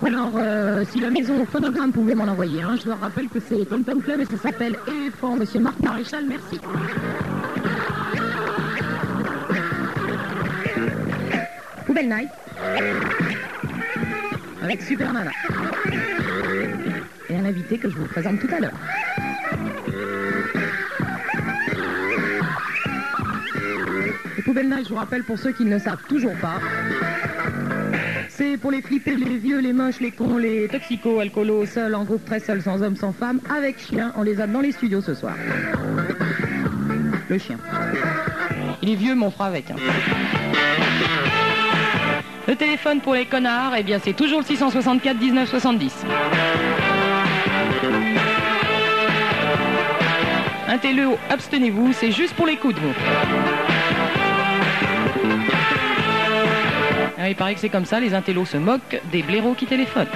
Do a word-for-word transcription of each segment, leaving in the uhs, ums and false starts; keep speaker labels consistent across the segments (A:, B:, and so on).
A: Alors, euh, si la maison phonogramme pouvait m'en envoyer, hein, je leur rappelle que c'est Tom Tom Club et ça s'appelle Éléphant, monsieur Marc Maréchal, merci. Poubelle Night. Avec Super Nana. Et un invité que je vous présente tout à l'heure. Et Poubelle Night, je vous rappelle pour ceux qui ne le savent toujours pas, c'est pour les flippés, les vieux, les moches, les cons, les toxicos, alcoolos, seuls, en groupe, très seuls, sans hommes, sans femmes, avec chien. On les a dans les studios ce soir. Le chien. Il est vieux, mais on fera avec. Hein. Le téléphone pour les connards, eh bien c'est toujours le six cent soixante-quatre dix-neuf soixante-dix. Un téléo, abstenez-vous, c'est juste pour les coudes, vous. Ah, il paraît que c'est comme ça, les intellos se moquent des blaireaux qui téléphonent.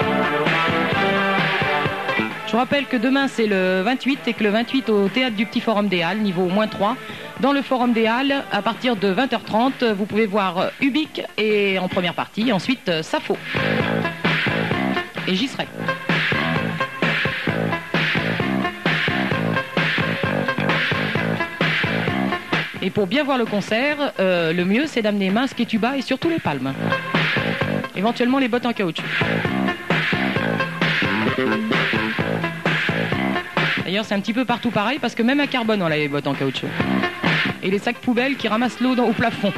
A: Je vous rappelle que demain c'est le vingt-huit et que le vingt-huit au théâtre du Petit Forum des Halles, niveau moins trois. Dans le Forum des Halles, à partir de vingt heures trente, vous pouvez voir Ubik et en première partie, ensuite Sappho. Et j'y serai. Et pour bien voir le concert, euh, le mieux c'est d'amener masque et tuba et surtout les palmes. Éventuellement les bottes en caoutchouc. D'ailleurs c'est un petit peu partout pareil parce que même à Carbone on a les bottes en caoutchouc. Et les sacs poubelles qui ramassent l'eau au plafond.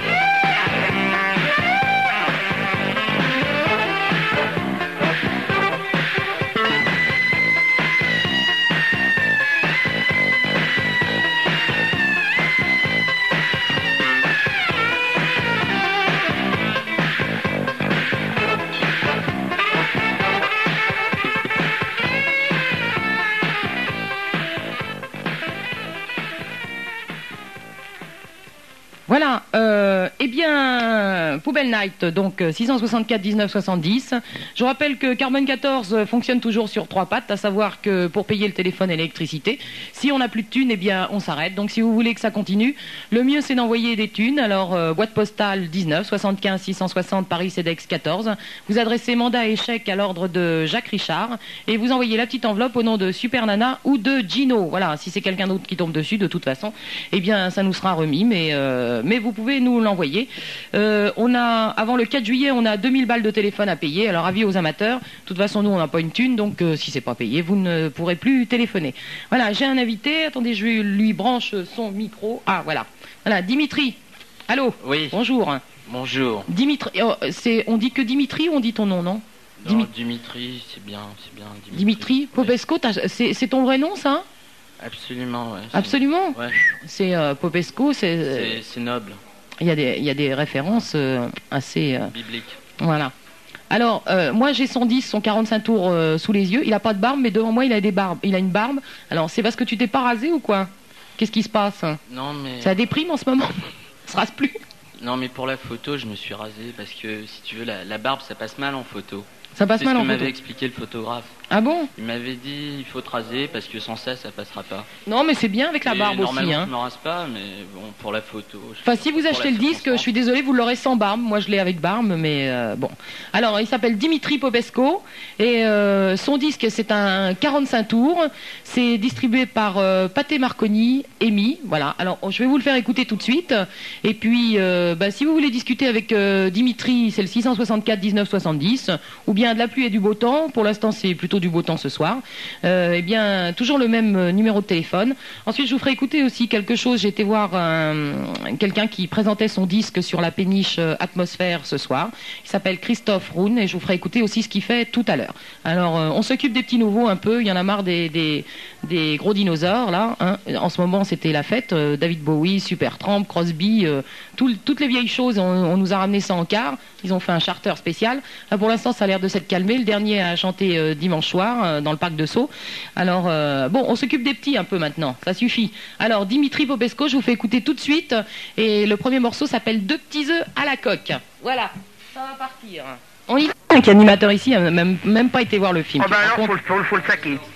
A: Voilà, euh, eh bien, Poubelle Night, donc six cent soixante-quatre dix-neuf soixante-dix. Je vous rappelle que Carbone quatorze fonctionne toujours sur trois pattes, à savoir que pour payer le téléphone et l'électricité, si on n'a plus de thunes, eh bien, on s'arrête. Donc si vous voulez que ça continue, le mieux c'est d'envoyer des thunes. Alors, euh, boîte postale dix-neuf, soixante-quinze six cent soixante, Paris Cedex quatorze. Vous adressez mandat et chèque à l'ordre de Jacques Richard et vous envoyez la petite enveloppe au nom de Super Nana ou de Gino. Voilà, si c'est quelqu'un d'autre qui tombe dessus, de toute façon, eh bien, ça nous sera remis, mais... Euh, mais vous pouvez nous l'envoyer. Euh, on a, avant le quatre juillet, on a deux mille balles de téléphone à payer. Alors avis aux amateurs. De toute façon, nous, on n'a pas une thune, donc euh, si c'est pas payé, vous ne pourrez plus téléphoner. Voilà, j'ai un invité. Attendez, je lui branche son micro. Ah, voilà. Voilà, Dimitri. Allô.
B: Oui.
A: Bonjour.
B: Bonjour.
A: Dimitri. Oh, c'est, on dit que Dimitri ou on dit ton nom, non?
B: Non, Dimi- Dimitri, c'est bien, c'est bien. Dimitri,
A: Dimitri Popesco, oui. c'est, c'est ton vrai nom, ça?
B: Absolument, ouais.
A: Absolument.
B: Ouais.
A: C'est euh, Popesco, c'est,
B: c'est... C'est noble.
A: Il y a des, il y a des références euh, assez... Euh,
B: bibliques.
A: Voilà. Alors, euh, moi j'ai son dix, son quarante-cinq tours euh, sous les yeux. Il n'a pas de barbe, mais devant moi il a des barbes. Il a une barbe. Alors, c'est parce que tu t'es pas rasé ou quoi? Qu'est-ce qui se passe?
B: Non, mais...
A: Ça déprime en ce moment. Ça se rase plus.
B: Non, mais pour la photo, je me suis rasé parce que, si tu veux, la, la barbe, ça passe mal en photo.
A: Ça passe
B: c'est
A: mal
B: ce
A: en
B: que
A: photo.
B: m'avait expliqué le photographe.
A: Ah bon?
B: Il m'avait dit il faut te raser parce que sans ça, ça passera pas.
A: Non, mais c'est bien avec la
B: Et
A: barbe aussi.
B: Normalement,
A: Hein.
B: je me rase pas, mais bon, pour la photo.
A: Enfin, si vous achetez le disque, je suis désolée, vous l'aurez sans barbe. Moi, je l'ai avec barbe, mais euh, bon. Alors, il s'appelle Dimitri Popesco et euh, son disque, c'est un quarante-cinq tours. C'est distribué par euh, Pathé Marconi, Amy. Voilà. Alors, je vais vous le faire écouter tout de suite. Et puis, euh, bah, si vous voulez discuter avec euh, Dimitri, c'est le six cent soixante-quatre dix-neuf soixante-dix, ou bien de la pluie et du beau temps. Pour l'instant, c'est plutôt du beau temps ce soir. Euh, eh bien, toujours le même euh, numéro de téléphone. Ensuite, je vous ferai écouter aussi quelque chose. J'ai été voir euh, quelqu'un qui présentait son disque sur la péniche euh, Atmosphère ce soir. Il s'appelle Christophe Roun et je vous ferai écouter aussi ce qu'il fait tout à l'heure. Alors, euh, on s'occupe des petits nouveaux un peu. Il y en a marre des, des, des gros dinosaures, là. Hein. En ce moment, c'était la fête. Euh, David Bowie, Supertramp, Crosby, euh, tout, toutes les vieilles choses, on, on nous a ramené ça en quart. Ils ont fait un charter spécial. Là, pour l'instant, ça a l'air de s'être calmé. Le dernier a chanté euh, dimanche soir euh, dans le parc de Sceaux. Alors, euh, bon, on s'occupe des petits un peu maintenant. Ça suffit. Alors, Dimitri Popesco, je vous fais écouter tout de suite. Et le premier morceau s'appelle Deux petits œufs à la coque. Voilà, ça va partir. On y va. Un animateur ici n'a même, même pas été voir le film.
C: Ah bah alors, faut, faut, faut le saquer.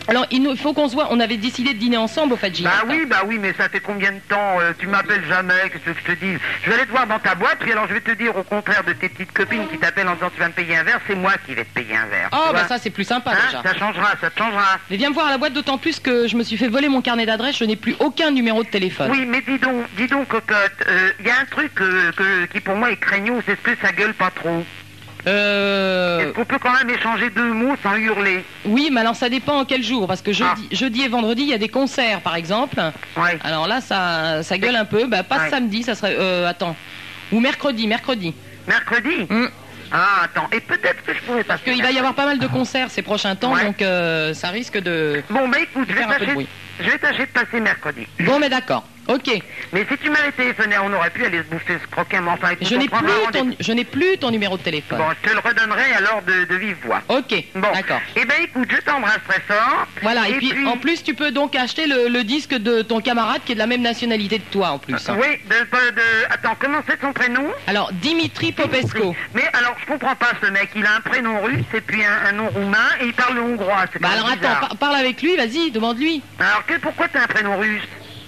A: Alors, il nous- faut qu'on se voit. On avait décidé de dîner ensemble, au fait, Ginette.
C: Bah oui, bah oui, mais ça fait combien de temps euh, Tu m'appelles jamais, qu'est-ce que je te dis? Je vais aller te voir dans ta boîte, puis alors je vais te dire, au contraire de tes petites copines qui t'appellent en disant tu vas me payer un verre, c'est moi qui vais te payer un verre.
A: Oh,
C: tu
A: bah
C: vois.
A: ça, c'est plus sympa,
C: Hein,
A: déjà.
C: ça changera, ça te changera.
A: Mais viens me voir à la boîte, d'autant plus que je me suis fait voler mon carnet d'adresse. Je n'ai plus aucun numéro de téléphone.
C: Oui, mais dis donc, dis donc, cocotte, il y a un truc euh, que, qui pour moi est craignos, c'est ce que ça gueule pas trop.
A: Euh...
C: Est-ce qu'on peut quand même échanger deux mots sans hurler?
A: Oui, mais alors ça dépend en quel jour. Parce que jeudi,
C: Ah.
A: jeudi et vendredi, il y a des concerts, par exemple.
C: Ouais.
A: Alors là, ça, ça gueule un peu. Bah, pas
C: Ouais.
A: samedi, ça serait... Euh, attends. Ou mercredi, mercredi.
C: Mercredi
A: Hum.
C: Ah, attends, et peut-être que je pourrais passer.
A: Parce qu'il va y avoir pas mal de concerts ces prochains temps,
C: Ouais.
A: donc euh, ça risque de...
C: Bon, bah écoute, je vais
A: faire un peu de
C: tâcher
A: bruit.
C: je vais tâcher de passer mercredi.
A: Bon, mais d'accord. Ok.
C: Mais si tu m'avais téléphoné, on aurait pu aller se bouffer ce croquin, mais enfin, écoute,
A: Je
C: on
A: n'ai
C: prendra
A: plus,
C: rendez-vous.
A: ton, je n'ai plus ton numéro de téléphone.
C: Bon, je te le redonnerai alors de, de vive voix.
A: Ok,
C: Bon,
A: d'accord.
C: Eh ben écoute, je t'embrasse très fort.
A: Voilà, et, puis, en plus, tu peux donc acheter le, le disque de ton camarade qui est de la même nationalité de toi en plus. hein.
C: Oui, de, de, de- attends, comment c'est son prénom?
A: Alors, Dimitri Popescu.
C: Mais alors, je comprends pas ce mec. Il a un prénom russe et puis un, un nom roumain et il parle hongrois. C'est
A: Bah
C: quand
A: alors
C: même
A: attends,
C: bizarre.
A: par- parle avec lui, vas-y, demande-lui.
C: Alors, que, pourquoi t'as un prénom russe?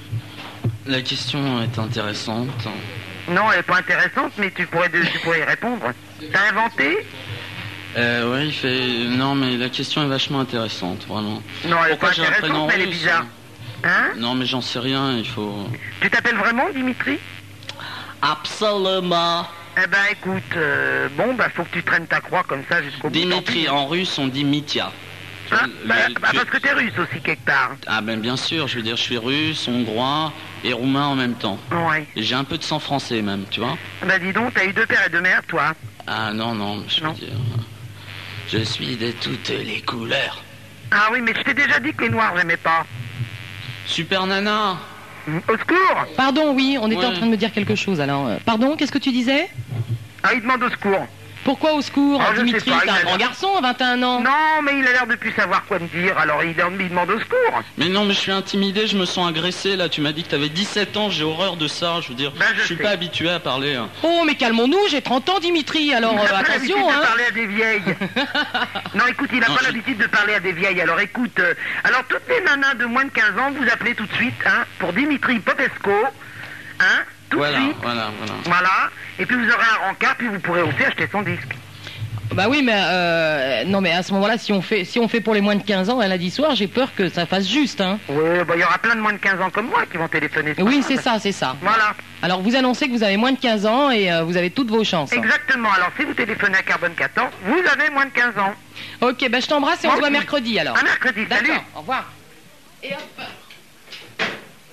B: La question est intéressante.
C: Non, elle est pas intéressante, mais tu pourrais, de- tu pourrais y répondre. T'as inventé?
B: Euh, ouais, il fait... Non, mais la question est vachement intéressante, vraiment.
C: Non, elle est
B: Pourquoi
C: pas
B: j'ai un prénom
C: intéressante, mais elle est
B: russe,
C: bizarre. Hein?
B: Non, mais j'en sais rien, il faut...
C: Tu t'appelles vraiment Dimitri?
B: Absolument.
C: Eh ben écoute, euh, bon, bah faut que tu traînes ta croix comme ça jusqu'au bout.
B: Dimitri, en russe, on dit Mitya.
C: Hein?
B: Le-
C: Bah,
B: le-
C: bah,
B: tu-
C: parce que t'es russe aussi quelque part.
B: Ah ben bien sûr, je veux dire, je suis russe, hongrois et roumain en même temps.
C: Ouais.
B: Et j'ai un peu de sang français même, tu vois.
C: Bah dis donc, t'as eu deux pères et deux mères, toi.
B: Ah non, non, je veux
C: Non.
B: dire... Je suis de toutes les couleurs.
C: Ah oui, mais je t'ai déjà dit que les noirs j'aimais pas.
B: Super Nana.
C: Au secours!
A: Pardon, oui, on était
B: Ouais.
A: en train de me dire quelque chose alors. euh, Pardon, qu'est-ce que tu disais?
C: Ah, il demande au secours.
A: Pourquoi au secours?
C: Ah, je
A: Dimitri,
C: sais pas,
A: c'est
C: il a
A: un
C: l'air-
A: grand garçon à vingt et un ans.
C: Non, mais il a l'air de plus savoir quoi me dire, alors il, il demande au secours.
B: Mais non, mais je suis intimidé, je me sens agressé là. Tu m'as dit que t'avais dix-sept ans, j'ai horreur de ça. Je veux dire,
C: Ben, je
B: je suis
C: sais.
B: pas habitué à parler. hein.
A: Oh, mais calmons-nous, j'ai trente ans, Dimitri, alors
C: Il
A: euh,
C: n'a pas l'habitude
A: attention,
C: de
A: hein.
C: parler à des vieilles. Non, écoute, il n'a
B: Non,
C: pas
B: je-
C: l'habitude de parler à des vieilles. Alors écoute, euh, alors toutes les nanas de moins de quinze ans, vous appelez tout de suite, hein, pour Dimitri Popescu, hein, tout
B: Voilà,
C: de suite.
B: voilà, voilà.
C: Voilà. Et puis vous aurez un rencard, puis vous pourrez aussi acheter son disque.
A: Bah oui, mais euh, non, mais à ce moment-là, si on fait, si on fait pour les moins de quinze ans, un lundi soir, j'ai peur que ça fasse juste, hein.
C: Oui, bah il y aura plein de moins de quinze ans comme moi qui vont téléphoner. ce
A: Oui,
C: soir.
A: c'est ça, c'est ça.
C: Voilà.
A: Alors vous annoncez que vous avez moins de quinze ans et euh, vous avez toutes vos chances.
C: Exactement. Alors si vous téléphonez à Carbone quatorze, vous avez moins de quinze ans.
A: Ok, bah je t'embrasse et on
C: Moi
A: se voit
C: aussi.
A: mercredi alors.
C: À mercredi, salut.
A: D'accord, au revoir. Et hop.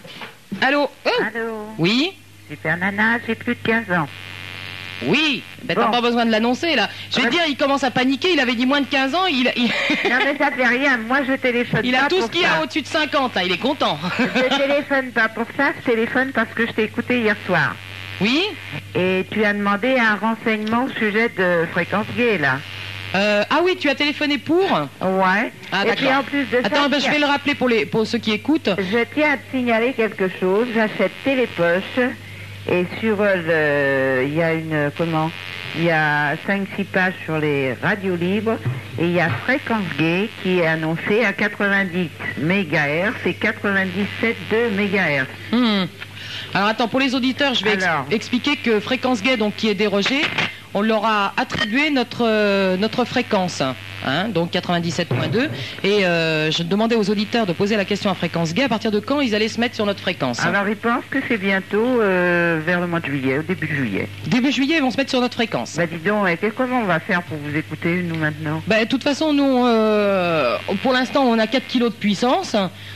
A: Allô? Oh.
D: Allô,
A: Oui?
D: Super Nana, j'ai plus de quinze ans.
A: Oui, ben t'as
D: Bon.
A: pas besoin de l'annoncer là. Je vais
D: Ouais.
A: te dire, il commence à paniquer, il avait dit moins de quinze ans, il, il,
D: Non mais ça fait rien, moi je téléphone
A: il
D: pas
A: a tout
D: pour
A: ce qu'il y a
D: ça.
A: au-dessus de cinquante, là, il est content.
D: Je téléphone pas pour ça, je téléphone parce que je t'ai écouté hier soir.
A: Oui?
D: Et tu as demandé un renseignement au sujet de fréquence gay là.
A: Euh, ah oui, tu as téléphoné pour?
D: Ouais.
A: Ah
D: Et puis
A: d'accord.
D: en plus de
A: Attends,
D: ça,
A: ben, je
D: tiens,
A: vais le rappeler pour, les, pour ceux qui écoutent.
D: je tiens à te signaler quelque chose. J'achète Télépoche et sur le, il y a une comment? Il y a cinq six pages sur les radios libres et il y a Fréquence Gay qui est annoncé à quatre-vingt-dix mégahertz et quatre-vingt-dix-sept virgule deux mégahertz.
A: Hmm. Alors attends, pour les auditeurs, je vais ex-
D: Alors.
A: expliquer que fréquence gay, donc qui est dérogée, on leur a attribué notre euh, notre fréquence, hein, donc quatre-vingt-dix-sept virgule deux. Et euh, je demandais aux auditeurs de poser la question à fréquence gay à partir de quand ils allaient se mettre sur notre fréquence.
D: Alors ils pensent que c'est bientôt euh, vers le mois de juillet, au début de juillet.
A: Début juillet, ils vont se mettre sur notre fréquence.
D: Bah dis donc, et qu'est-ce qu'on va faire pour vous écouter nous maintenant?
A: Ben, de toute façon, nous, euh, pour l'instant, on a quatre kilos de puissance.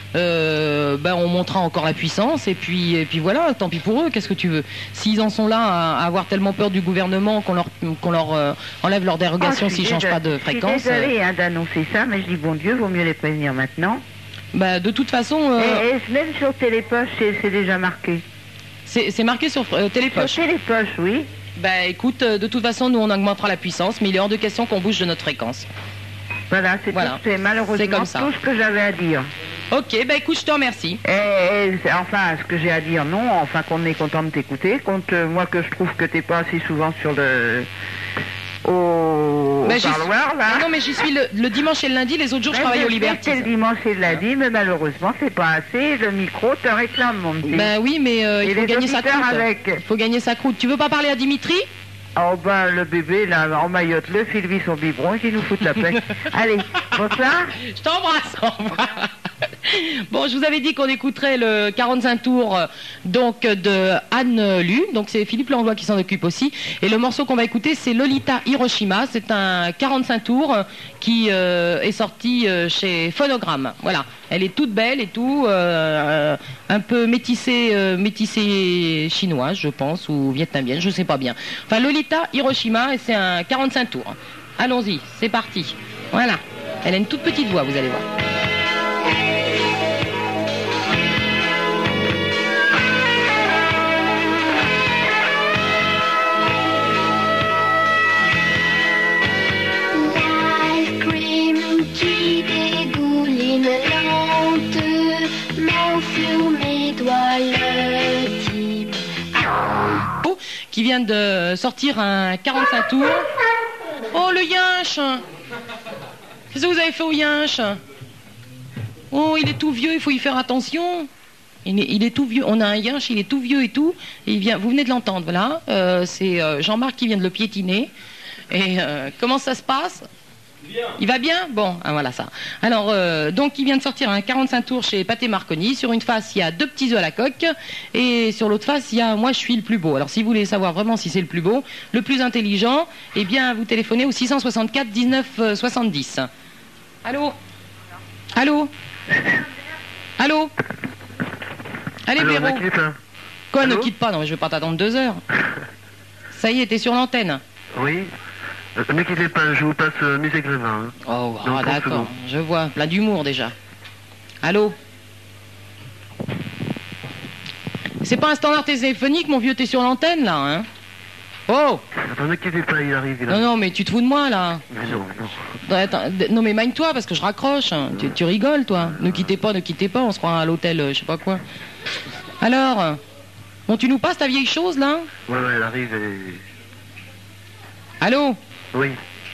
A: Euh, ben, on montera encore la puissance. Et puis, et puis voilà, tant pis pour eux, qu'est-ce que tu veux? S'ils en sont là à, à avoir tellement peur du gouvernement qu'on leur, qu'on leur euh, enlève leur dérogation
D: Oh, je suis
A: s'ils ne changent pas de
D: désolée-
A: fréquence.
D: Je suis désolée hein, d'annoncer ça, mais je dis bon Dieu, vaut mieux les prévenir maintenant.
A: Ben, de toute façon, euh,
D: Et, et même sur Télépoche, c'est c'est déjà marqué.
A: c'est c'est marqué sur euh, Télépoche.
D: Sur Télépoche, oui.
A: Ben, écoute, euh, de toute façon, nous, on augmentera la puissance, mais il est hors de question qu'on bouge de notre fréquence.
D: Voilà, c'est
A: Voilà.
D: tout- c'est malheureusement
A: C'est comme ça.
D: tout ce que j'avais à dire.
A: Ok, ben écoute, je te remercie.
D: Et, et c'est- enfin, ce que j'ai à dire, non, enfin qu'on est content de t'écouter, compte euh, moi que je trouve que t'es pas assez souvent sur le... au...
A: Ben, j'y-
D: parloir, là.
A: Ah non, mais j'y suis le, le dimanche et le lundi, les autres jours je
D: Ben,
A: travaille
D: je
A: au
D: sais
A: Liberty.
D: que c'est le dimanche et le lundi, mais malheureusement, c'est pas assez. Le micro te réclame, mon petit.
A: Ben oui, mais euh,
D: Et
A: il faut
D: les
A: gagner sa
D: auditeurs
A: croûte.
D: avec.
A: Il faut gagner sa croûte. Tu veux pas parler à Dimitri?
D: Oh ben, le bébé, là, en maillotte-le, file-lui son biberon, il nous fout la paix. Allez, bonsoir.
A: Je t'embrasse. Au revoir. Bon, je vous avais dit qu'on écouterait le quarante-cinq tours euh, donc de Anne Lu. Donc c'est Philippe Langlois qui s'en occupe aussi. Et le morceau qu'on va écouter, c'est Lolita Hiroshima. C'est un quarante-cinq tours euh, qui euh, est sorti euh, chez Phonogramme. Voilà. Elle est toute belle et tout, euh, un peu métissée, euh, métissée chinoise, je pense, ou vietnamienne, je sais pas bien. Enfin, Lolita Hiroshima, et c'est un quarante-cinq tours. Allons-y, c'est parti. Voilà. Elle a une toute petite voix, vous allez voir.
E: L'ice-cream qui dégouline lentement sur mes doigts, le type.
A: Qui vient de sortir un quarante-cinq tours. Oh, le yinche! Qu'est-ce que vous avez fait au yinche? Oh, il est tout vieux, il faut y faire attention. Il est, il est tout vieux. On a un yinche, il est tout vieux et tout. Et il vient, vous venez de l'entendre, voilà. Euh, c'est euh, Jean-Marc qui vient de le piétiner. Et euh, comment ça se passe? Bien. Il va bien? Bon, ah, voilà ça. Alors, euh, donc, il vient de sortir un quarante-cinq tours chez Pathé Marconi. Sur une face, il y a deux petits œufs à la coque. Et sur l'autre face, il y a moi, je suis le plus beau. Alors, si vous voulez savoir vraiment si c'est le plus beau, le plus intelligent, eh bien, vous téléphonez au six cent soixante-quatre dix-neuf soixante-dix. Allô? Allô? Allô? Allez,
F: Alors,
A: Véro.
F: ne quitte pas.
A: Quoi, ne
F: Allô
A: quitte pas? Non, mais je vais pas t'attendre deux heures. Ça y est, t'es sur l'antenne.
F: Oui. Euh, ne quittez pas, je vous passe euh, Musée Grévin. Hein.
A: Oh,
F: Donc,
A: ah,
F: trente
A: d'accord,
F: secondes.
A: je vois, plein d'humour déjà. Allô? C'est pas un standard téléphonique, mon vieux, t'es sur l'antenne là, hein? Oh!
F: Attends, ne quittez pas, il arrive. Il
A: Non,
F: arrive.
A: non, mais tu te fous de moi là.
F: Mais non, non.
A: Attends, d- non, mais magne-toi parce que je raccroche. Tu, tu rigoles, toi. Ne quittez pas, ne quittez pas, on se croit à l'hôtel, euh, je sais pas quoi. Alors? Bon, tu nous passes ta vieille chose là?
F: Ouais, ouais, elle arrive et...
A: Allô?
F: Oui.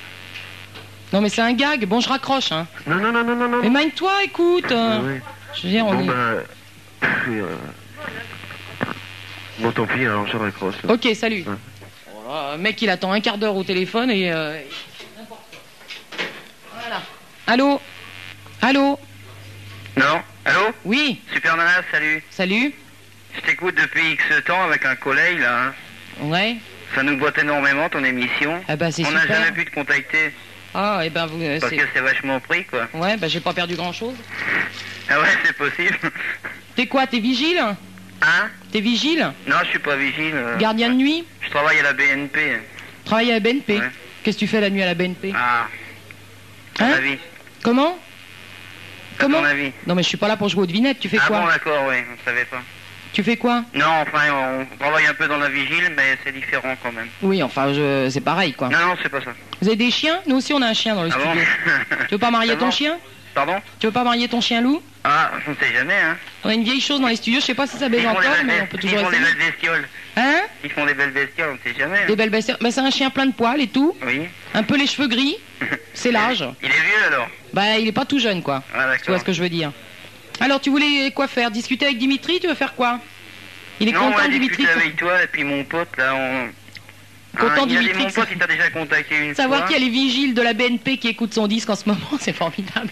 A: Non, mais c'est un gag, bon, je raccroche, hein.
F: Non, non, non, non, non, non.
A: Mais magne-toi, écoute. euh,
F: Oui.
A: Je veux dire, on
F: Bon,
A: est.
F: bah... puis, euh, Bon, tant pis, alors je raccroche.
A: Ok, salut.
F: Ouais.
A: Oh là, le mec, il attend un quart d'heure au téléphone et. euh, n'importe quoi. Voilà. Allô? Allô?
C: Non? Allô?
A: Oui,
C: Super Nana, salut.
A: salut.
C: Je t'écoute depuis X temps avec un collègue là. Hein.
A: Ouais.
C: Ça nous botte énormément ton émission.
A: Ah bah c'est
C: On n'a
A: super.
C: jamais pu te contacter
A: Ah, et ben vous. euh,
C: parce
A: c'est-
C: que c'est vachement pris quoi.
A: Ouais, bah j'ai pas perdu grand chose.
C: Ah ouais, c'est possible.
A: T'es quoi? T'es vigile?
C: Hein?
A: T'es vigile?
C: Non, je suis pas vigile. euh.
A: Gardien de nuit?
C: Je travaille à la B N P.
A: Travaille à la B N P?
C: Ouais.
A: Qu'est-ce que tu fais la nuit à la B N P?
C: Ah. À
A: Hein?
C: ton avis.
A: Comment?
C: À
A: Comment?
C: ton avis.
A: Non mais je suis pas là pour jouer aux devinettes, tu fais
C: Ah
A: quoi?
C: bon, d'accord, oui, on savait pas.
A: Tu fais quoi?
C: Non, enfin, on travaille un peu dans la vigile, mais c'est différent quand même.
A: Oui, enfin, je... c'est pareil quoi.
C: Non, non, c'est pas ça.
A: Vous avez des chiens? Nous aussi on a un chien dans le
C: Ah bon?
A: studio. Tu veux pas marier
C: Ah
A: ton
C: bon?
A: chien?
C: Pardon?
A: Tu veux pas marier ton chien loup?
C: Ah, on sait jamais, hein.
A: On a une vieille chose dans les studios, je sais pas si ça baise
C: Ils font,
A: encore,
C: des
A: mais
C: belles,
A: on peut
C: ils
A: toujours
C: font des
A: essayer.
C: belles bestioles.
A: Hein?
C: Ils font des belles bestioles, on sait jamais. hein.
A: Des belles bestioles. Mais c'est un chien plein de poils et tout,
C: Oui.
A: un peu les cheveux gris, c'est l'âge.
C: Il est vieux alors?
A: Bah il est pas tout jeune quoi.
C: Ah,
A: Tu vois
C: d'accord.
A: ce que je veux dire. Alors tu voulais quoi faire? Discuter avec Dimitri? Tu veux faire quoi? Il est
C: Non, on
A: content
C: va
A: Dimitri
C: discuter
A: de
C: avec toi et puis mon pote là, on...
A: Content,
C: Hein, il y a des-
A: Dimitri,
C: mon
A: que
C: pote,
A: ça-
C: il t'a déjà contacté une
A: savoir
C: fois.
A: qu'il y a les vigiles de la B N P qui écoutent son disque en ce moment, c'est formidable.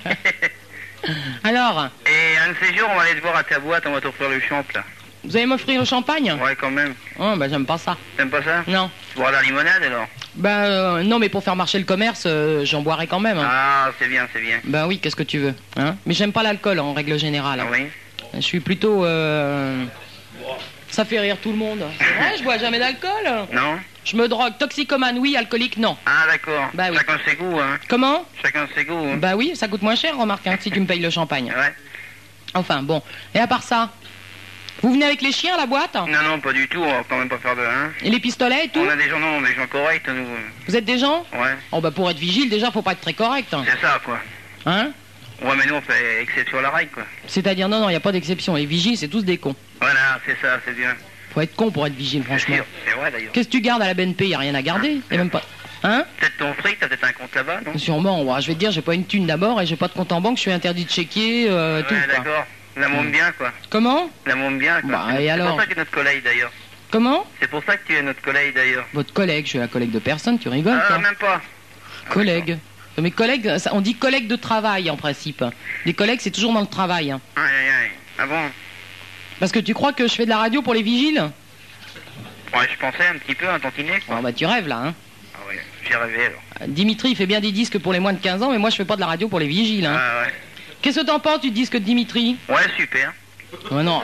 A: Alors,
C: Et un de ces jours, on va aller te voir à ta boîte, on va t'offrir le champ là.
A: vous allez m'offrir le champagne?
C: Ouais, quand même.
A: Oh bah j'aime pas ça.
C: T'aimes pas ça?
A: Non.
C: Tu bois la limonade alors?
A: Bah euh, non mais pour faire marcher le commerce, euh, j'en boirai quand même. hein.
C: Ah, c'est bien, c'est bien.
A: Bah oui, qu'est-ce que tu veux, hein? Mais j'aime pas l'alcool en règle générale.
C: Ah oui?
A: Je suis plutôt... euh, Ça fait rire tout le monde. C'est vrai, je bois jamais d'alcool.
C: Non?
A: Je me drogue. Toxicomane, oui. Alcoolique, non.
C: Ah, d'accord.
A: Bah oui.
C: Chacun ses goûts, hein.
A: Comment?
C: Chacun ses goûts. Hein.
A: Bah oui, ça coûte moins cher, remarque, hein, si tu me payes le champagne.
C: Ouais.
A: Enfin, bon. Et à part ça, vous venez avec les chiens à la boîte?
C: Non, non, pas du tout, on va quand même pas faire de... Hein.
A: Et les pistolets et tout?
C: On a des gens, non, des gens corrects, nous.
A: Vous êtes des gens?
C: Ouais.
A: Oh bah pour être vigile, déjà, faut pas être très correct. hein.
C: C'est ça, quoi.
A: Hein?
C: Ouais, mais nous, on fait exception à la règle, quoi.
A: C'est-à-dire, non, non, il n'y a pas d'exception. Les vigiles, c'est tous des cons.
C: Voilà, c'est ça, c'est bien.
A: Faut être con pour être vigile,
C: C'est
A: franchement.
C: sûr, c'est vrai, d'ailleurs.
A: Qu'est-ce que tu gardes à la B N P? Il n'y a rien à garder. Y a même pas... Hein?
C: Peut-être ton fric, t'as peut-être un compte là-bas, non?
A: Sûrement, ouais, je vais te dire, j'ai pas une thune d'abord et j'ai pas de compte en banque, je suis interdit de checker, euh, tout.
C: Ouais,
A: Quoi.
C: d'accord. La môme bien, quoi.
A: Comment?
C: La môme bien, quoi.
A: Bah,
C: c'est
A: et
C: c'est
A: alors
C: pour ça que tu es notre collègue, d'ailleurs.
A: Comment?
C: C'est pour ça que tu es notre collègue, d'ailleurs.
A: Votre collègue, je suis la collègue de personne, tu rigoles,
C: Ah,
A: toi?
C: même pas.
A: Collègue. Mes collègues, ça- on dit collègue de travail en principe. Les collègues, c'est toujours dans le travail. Hein.
C: Aïe, aïe, aïe. Ah bon?
A: Parce que tu crois que je fais de la radio pour les vigiles?
C: Ouais, je pensais un petit peu, un tantinet, quoi.
A: Ah bah tu rêves là, hein.
C: Ah ouais, j'ai rêvé, alors.
A: Dimitri il fait bien des disques pour les moins de quinze ans, mais moi je fais pas de la radio pour les vigiles. Hein.
C: Ah ouais.
A: Qu'est-ce que t'en penses du disque de Dimitri?
C: Ouais, super.
A: Oh non.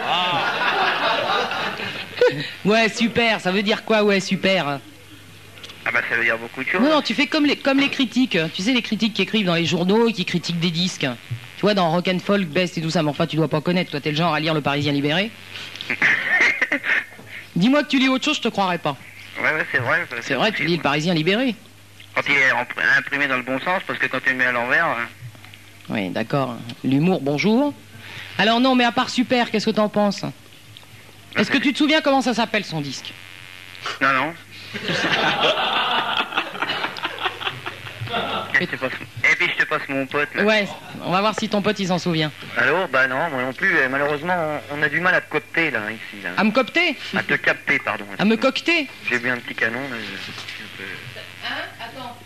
A: Ouais, super, ça veut dire quoi, ouais, super?
C: Ah bah ça veut dire beaucoup de choses.
A: Non, non, tu fais comme les, comme les critiques. Tu sais, les critiques qui écrivent dans les journaux et qui critiquent des disques. Tu vois, dans Rock and Folk, Best et tout ça, mais enfin, tu dois pas connaître. Toi, t'es le genre à lire Le Parisien Libéré. Dis-moi que tu lis autre chose, je te croirais pas.
C: Ouais, ouais, c'est vrai.
A: C'est vrai, tu lis Le Parisien Libéré.
C: Quand il est rempr- imprimé dans le bon sens, parce que quand tu le mets à l'envers... hein.
A: Oui, d'accord. L'humour, bonjour. Alors non, mais à part super, qu'est-ce que t'en penses? Est-ce que tu te souviens comment ça s'appelle, son disque?
C: Non, non. Et, je te passe... Et puis je te passe mon pote, là.
A: Ouais, on va voir si ton pote, il s'en souvient.
C: Allô? Bah non, moi non plus. Et malheureusement, on, on a du mal à te coopter, là, ici. Là.
A: À me copter?
C: À te capter, pardon.
A: À me cocter?
C: J'ai vu un petit canon, là. Je, je suis un peu...
A: Hein?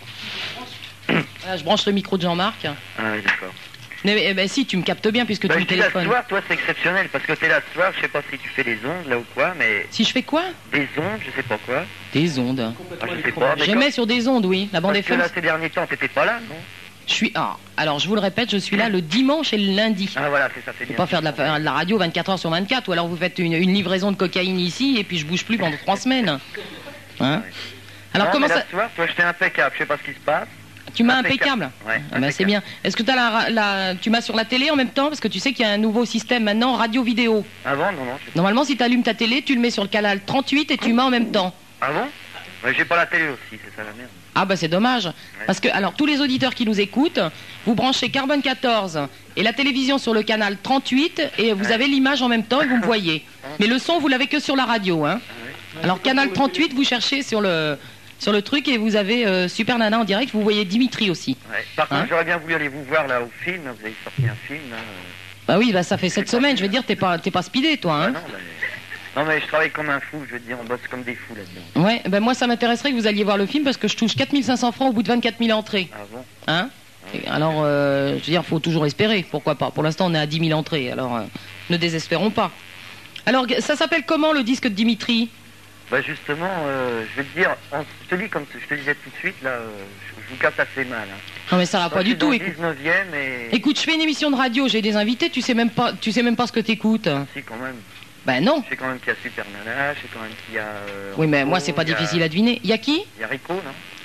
A: Attends. Voilà, je branche le micro de Jean-Marc.
C: Ah oui, d'accord.
A: Mais eh ben, si, tu me captes bien puisque
C: Bah,
A: tu
C: je
A: me
C: dis là ce
A: téléphones.
C: soir, toi c'est exceptionnel, parce que t'es là ce soir, je sais pas si tu fais des ondes là ou quoi, mais
A: Si je fais quoi?
C: des ondes, je sais pas quoi.
A: Des ondes.
C: Ah, je sais pas. mais
A: J'aimais
C: quand-
A: sur des ondes, oui. La bande
C: Parce que
A: F M.
C: là ces derniers temps, t'étais pas là, non?
A: Je suis. Ah, alors je vous le répète, je suis là le dimanche et le lundi.
C: Ah voilà, c'est ça, c'est
A: Je peux
C: bien.
A: pas faire de la, de la radio vingt-quatre heures sur vingt-quatre, ou alors vous faites une, une livraison de cocaïne ici et puis je bouge plus pendant trois semaines. Hein? Alors
C: Non,
A: comment
C: mais là,
A: ça.
C: ce soir, toi j'étais impeccable, je sais pas ce qui se passe.
A: Tu m'as
C: impeccable.
A: impeccable?
C: Ouais,
A: Ah ben, c'est
C: impeccable.
A: bien. Est-ce que t'as la, la, tu m'as sur la télé en même temps? Parce que tu sais qu'il y a un nouveau système maintenant, radio-vidéo.
C: Ah bon? Non, non, je sais pas.
A: Normalement, si tu allumes ta télé, tu le mets sur le canal trente-huit et tu mets en même temps.
C: Ah bon? Ouais, j'ai pas la télé aussi, c'est ça la merde.
A: Ah bah c'est dommage. Parce que, alors, tous les auditeurs qui nous écoutent, vous branchez Carbone quatorze et la télévision sur le canal trente-huit et vous avez l'image en même temps et vous me voyez. Mais le son, vous l'avez que sur la radio. Hein. Alors, canal trente-huit, vous cherchez sur le, sur le truc et vous avez euh, Super Nana en direct, vous voyez Dimitri aussi.
C: Ouais. Par contre,
A: Hein?
C: j'aurais bien voulu aller vous voir là au film, vous avez sorti un film là. euh.
A: Bah oui, bah ça fait sept semaines, je veux dire, t'es pas, t'es pas speedé toi.
C: Ah
A: Hein.
C: non, bah, non mais je travaille comme un fou, je veux te dire, on bosse comme des fous là-dedans.
A: Ouais, ben moi ça m'intéresserait que vous alliez voir le film parce que je touche quatre mille cinq cents francs au bout de vingt-quatre mille entrées.
C: Ah bon?
A: Hein? Et alors, euh, je veux dire, faut toujours espérer, pourquoi pas. Pour l'instant, on est à dix mille entrées, alors euh, ne désespérons pas. Alors, ça s'appelle comment le disque de Dimitri?
C: Bah justement, euh, je vais te dire, on- je te dis comme je te disais tout de suite, là, euh, je, je vous capte assez mal. Hein.
A: Non mais ça va
C: Donc,
A: pas
C: je
A: du
C: suis
A: tout.
C: dans
A: Écoute,
C: le dix-neuvième et...
A: écoute, je fais une émission de radio, j'ai des invités, tu sais même pas, tu sais même pas ce que t'écoutes.
C: Si, quand même.
A: Ben non.
C: Je sais quand même qu'il y a Super Nana, je sais quand même qu'il y a... euh,
A: Oui, mais
C: Rico,
A: moi c'est pas
C: il y a-
A: difficile à deviner. Il y a qui?
C: Il y a Rico, non?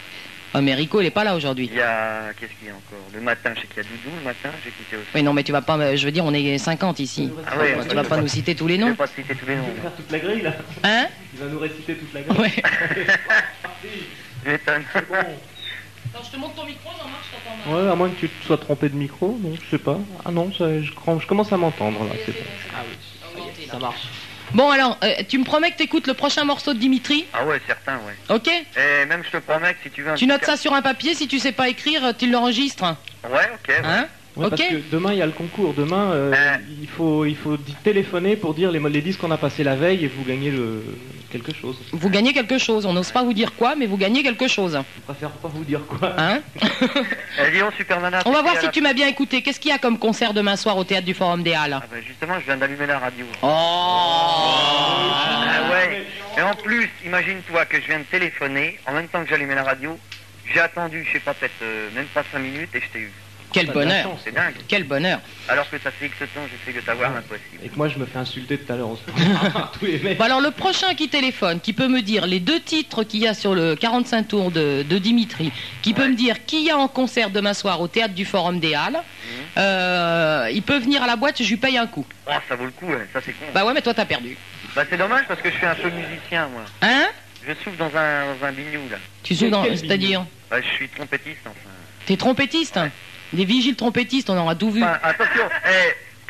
A: Ah mais Rico, il est pas là aujourd'hui.
C: Il y a... Qu'est-ce qu'il y a encore? Le matin, je sais qu'il y a Doudou, le matin, j'ai écouté aussi.
A: Oui, non, mais tu vas pas, me- je veux dire, on est cinquante ici.
C: Ah ouais,
A: tu vas pas nous citer tous les
C: Je vais
A: noms.
C: pas te citer tous les noms.
G: faire toute la grille là.
A: Hein?
G: Il va nous réciter toute la grille.
A: Ouais.
C: Je m'étonne.
A: Alors, je te montre ton micro, Jean-Marc, je t'entends mal.
G: Ouais, à moins que tu te sois trompé de micro, non, je sais pas. Ah non, ça, je, cram- je commence à m'entendre là, c'est bon. Ah oui, ça marche.
A: Bon alors, euh, tu me promets que t'écoutes le prochain morceau de Dimitri?
C: Ah ouais, certain, ouais.
A: Ok?
C: Et même, je te promets que si tu veux un
A: Tu
C: petit
A: notes
C: ca-
A: ça sur un papier, si tu sais pas écrire, tu l'enregistres.
C: Ouais, ok. ouais.
A: Hein?
G: Ouais,
A: Ok.
G: parce que demain il y a le concours. Demain, euh,
C: Euh.
G: il faut, il faut di- téléphoner pour dire les, les disques qu'on a passés la veille et vous gagnez le, quelque chose.
A: Vous gagnez quelque chose. On n'ose pas vous dire quoi, mais vous gagnez quelque chose.
G: Je préfère pas vous dire quoi.
A: Hein?
C: Eh, dis donc, Super Nana.
A: On va
C: t'étais
A: voir
C: à
A: si
C: la-
A: tu m'as bien écouté. Qu'est-ce qu'il y a comme concert demain soir au théâtre du Forum des Halles?
C: Ah bah justement, je viens d'allumer la radio.
A: Oh!
C: Ah ouais. Et en plus, imagine-toi que je viens de téléphoner, en même temps que j'allumais la radio, j'ai attendu, je sais pas, peut-être euh, même pas cinq minutes et je t'ai eu.
A: Quel
G: Pas de la
A: bonheur!
G: chance.
C: C'est dingue.
A: Quel bonheur!
C: Alors que ça fait X temps, j'essaie de t'avoir impossible.
G: Et que moi je me fais insulter tout à l'heure aussi. Par tous les mecs.
A: Bon alors le prochain qui téléphone, qui peut me dire les deux titres qu'il y a sur le quarante-cinq tours de, de Dimitri, qui peut
C: Ouais.
A: me dire qui y a en concert demain soir au théâtre du Forum des Halles, euh, il peut venir à la boîte, je lui paye un coup.
C: Oh, ça vaut le coup, ouais. Ça c'est con.
A: Bah ouais, mais toi t'as perdu.
C: Bah c'est dommage parce que je suis un peu musicien, moi.
A: Hein?
C: Je souffle dans un, dans un bignou, là.
A: Tu joues dans...
G: Quel
A: C'est-à-dire?
C: Bah, je suis trompettiste, enfin.
A: T'es trompettiste? Des vigiles trompettistes, on aura tout vu.
C: Enfin, attention, eh,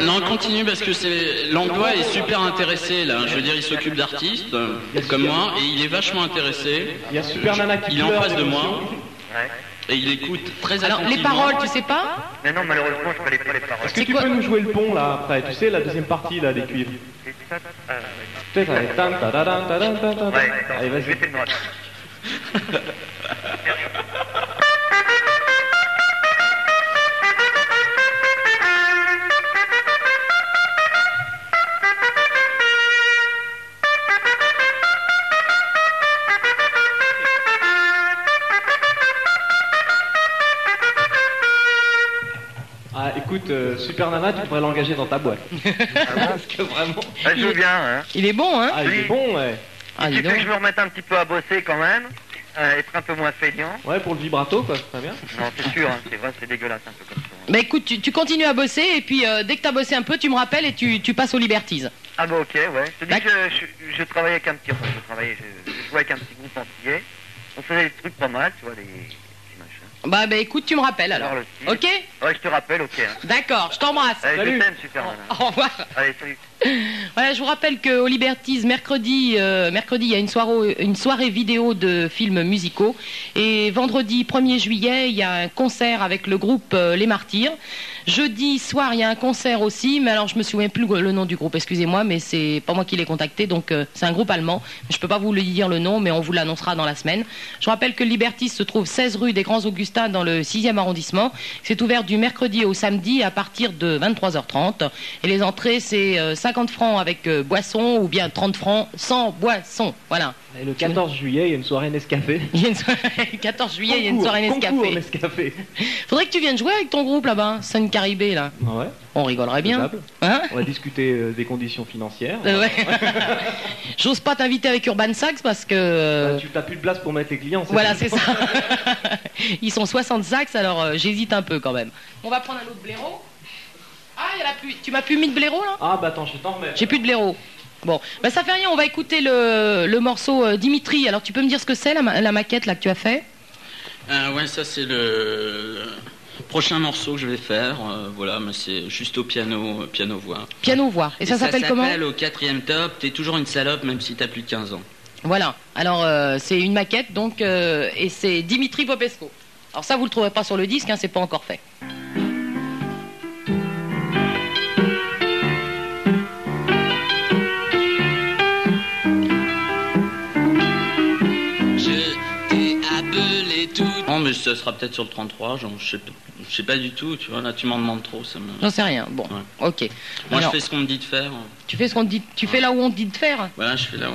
B: Non, continue parce que c'est Langlois est super intéressé là. Je veux dire, il s'occupe d'artistes euh, comme moi et il est vachement intéressé.
G: Il y a Super Nana qui
B: Il est en
G: pleure
B: face de moi
C: Ouais.
B: et il écoute très
A: Alors,
B: attentivement.
A: les paroles, tu sais pas?
C: Mais non, malheureusement, je connais pas les paroles.
G: Est-ce que
A: C'est
G: tu
A: quoi
G: peux nous jouer le pont là après? Tu sais, la deuxième partie là des cuivres.
C: C'est ça, euh,
G: Tu sais, t'as les tan, ta, ta, ta, ta, ta, ta.
C: Ouais,
G: Allez,
C: je vais
G: vas-y.
C: essayer de me rappeler.
G: Ah, écoute, euh, Super Nana, tu devrais l'engager dans ta boîte. Parce que vraiment.
C: Ah, je joue bien, hein.
A: Il est bon, hein?
G: Ah, il est bon, ouais.
A: Ah,
C: Il
A: dis
C: suffit
A: donc.
C: que je me remette un petit peu à bosser quand même, euh, être un peu moins feignant.
G: Ouais, pour le vibrato, quoi, c'est très bien.
C: Non, c'est sûr, hein, c'est vrai, c'est dégueulasse un peu comme ça.
A: Bah écoute, tu, tu continues à bosser et puis euh, dès que t'as bossé un peu, tu me rappelles et tu, tu passes aux Liberties.
C: Ah bah ok, ouais. Je te dis
A: D'ac-
C: que je, je, je travaillais avec un petit... Enfin, je travaillais, je, je jouais avec un petit groupe antillais. On faisait des trucs pas mal, tu vois, des petits machins.
A: Bah bah écoute, tu me rappelles alors.
C: Alors, le style.
A: Ok?
C: Ouais, je te rappelle, ok. Hein.
A: D'accord, je t'embrasse.
C: Allez,
G: Salut.
C: je t'aime, super nana.
A: Au revoir.
C: Allez, salut.
A: Voilà, je vous rappelle qu'au Liberties, mercredi, euh, mercredi, il y a une soirée, une soirée vidéo de films musicaux. Et vendredi premier juillet, il y a un concert avec le groupe euh, Les Martyrs. Jeudi soir, il y a un concert aussi, mais alors je me souviens plus le nom du groupe, excusez-moi, mais c'est pas moi qui l'ai contacté, donc euh, c'est un groupe allemand. Je peux pas vous le dire le nom, mais on vous l'annoncera dans la semaine. Je rappelle que le Liberties se trouve seize rue des Grands Augustins dans le sixième arrondissement. C'est ouvert du mercredi au samedi à partir de vingt-trois heures trente. Et les entrées, c'est euh, cinquante francs avec euh, boisson ou bien trente francs sans boisson. Voilà.
G: Et le quatorze juillet, il y a une soirée Nescafé.
A: Il y a une soirée- quatorze juillet, il y a une
G: Concours,
A: soirée
G: concours
A: Nescafé.
G: Nescafé.
A: Faudrait que tu viennes jouer avec ton groupe là-bas, Sun Caribé là.
G: Ah ouais,
A: On rigolerait bien.
G: faisable.
A: Hein?
G: On va discuter euh, des conditions financières.
A: Euh, ouais. J'ose pas t'inviter avec Urban Sax parce que. euh,
G: Bah, tu n'as plus de place pour mettre les clients.
A: Voilà,
G: tout.
A: c'est ça. Ils sont soixante sax, alors euh, j'hésite un peu quand même. On va prendre un autre blaireau. Ah, il y en a plus. Tu m'as plus mis de blaireau là?
G: Ah bah attends, je t'en remets.
A: J'ai plus de blaireau. Bon, bah ça fait rien, on va écouter le, le morceau euh, Dimitri. Alors tu peux me dire ce que c'est la, ma- la maquette là que tu as fait?
B: Euh, ouais, ça c'est le prochain morceau que je vais faire. euh, voilà, mais c'est juste au piano, euh, piano-voix.
A: Piano-voix. Et ça s'appelle comment?
B: Ça s'appelle au quatrième top. T'es toujours une salope même si t'as plus de quinze ans.
A: Voilà, alors euh, c'est une maquette donc euh, et c'est Dimitri Popesco. Alors ça vous le trouverez pas sur le disque, hein, c'est pas encore fait.
B: Je t'ai appelé tout. Non, mais ça sera peut-être sur le trente-trois. Genre, je sais pas, je sais pas du tout. Tu vois, là, tu m'en demandes trop. Ça me...
A: J'en sais rien. Bon,
B: Ouais.
A: ok.
B: Moi,
A: Alors,
B: je fais ce qu'on me dit de faire.
A: tu fais ce qu'on te dit, tu fais là où on te dit de faire.
B: Voilà, je fais là.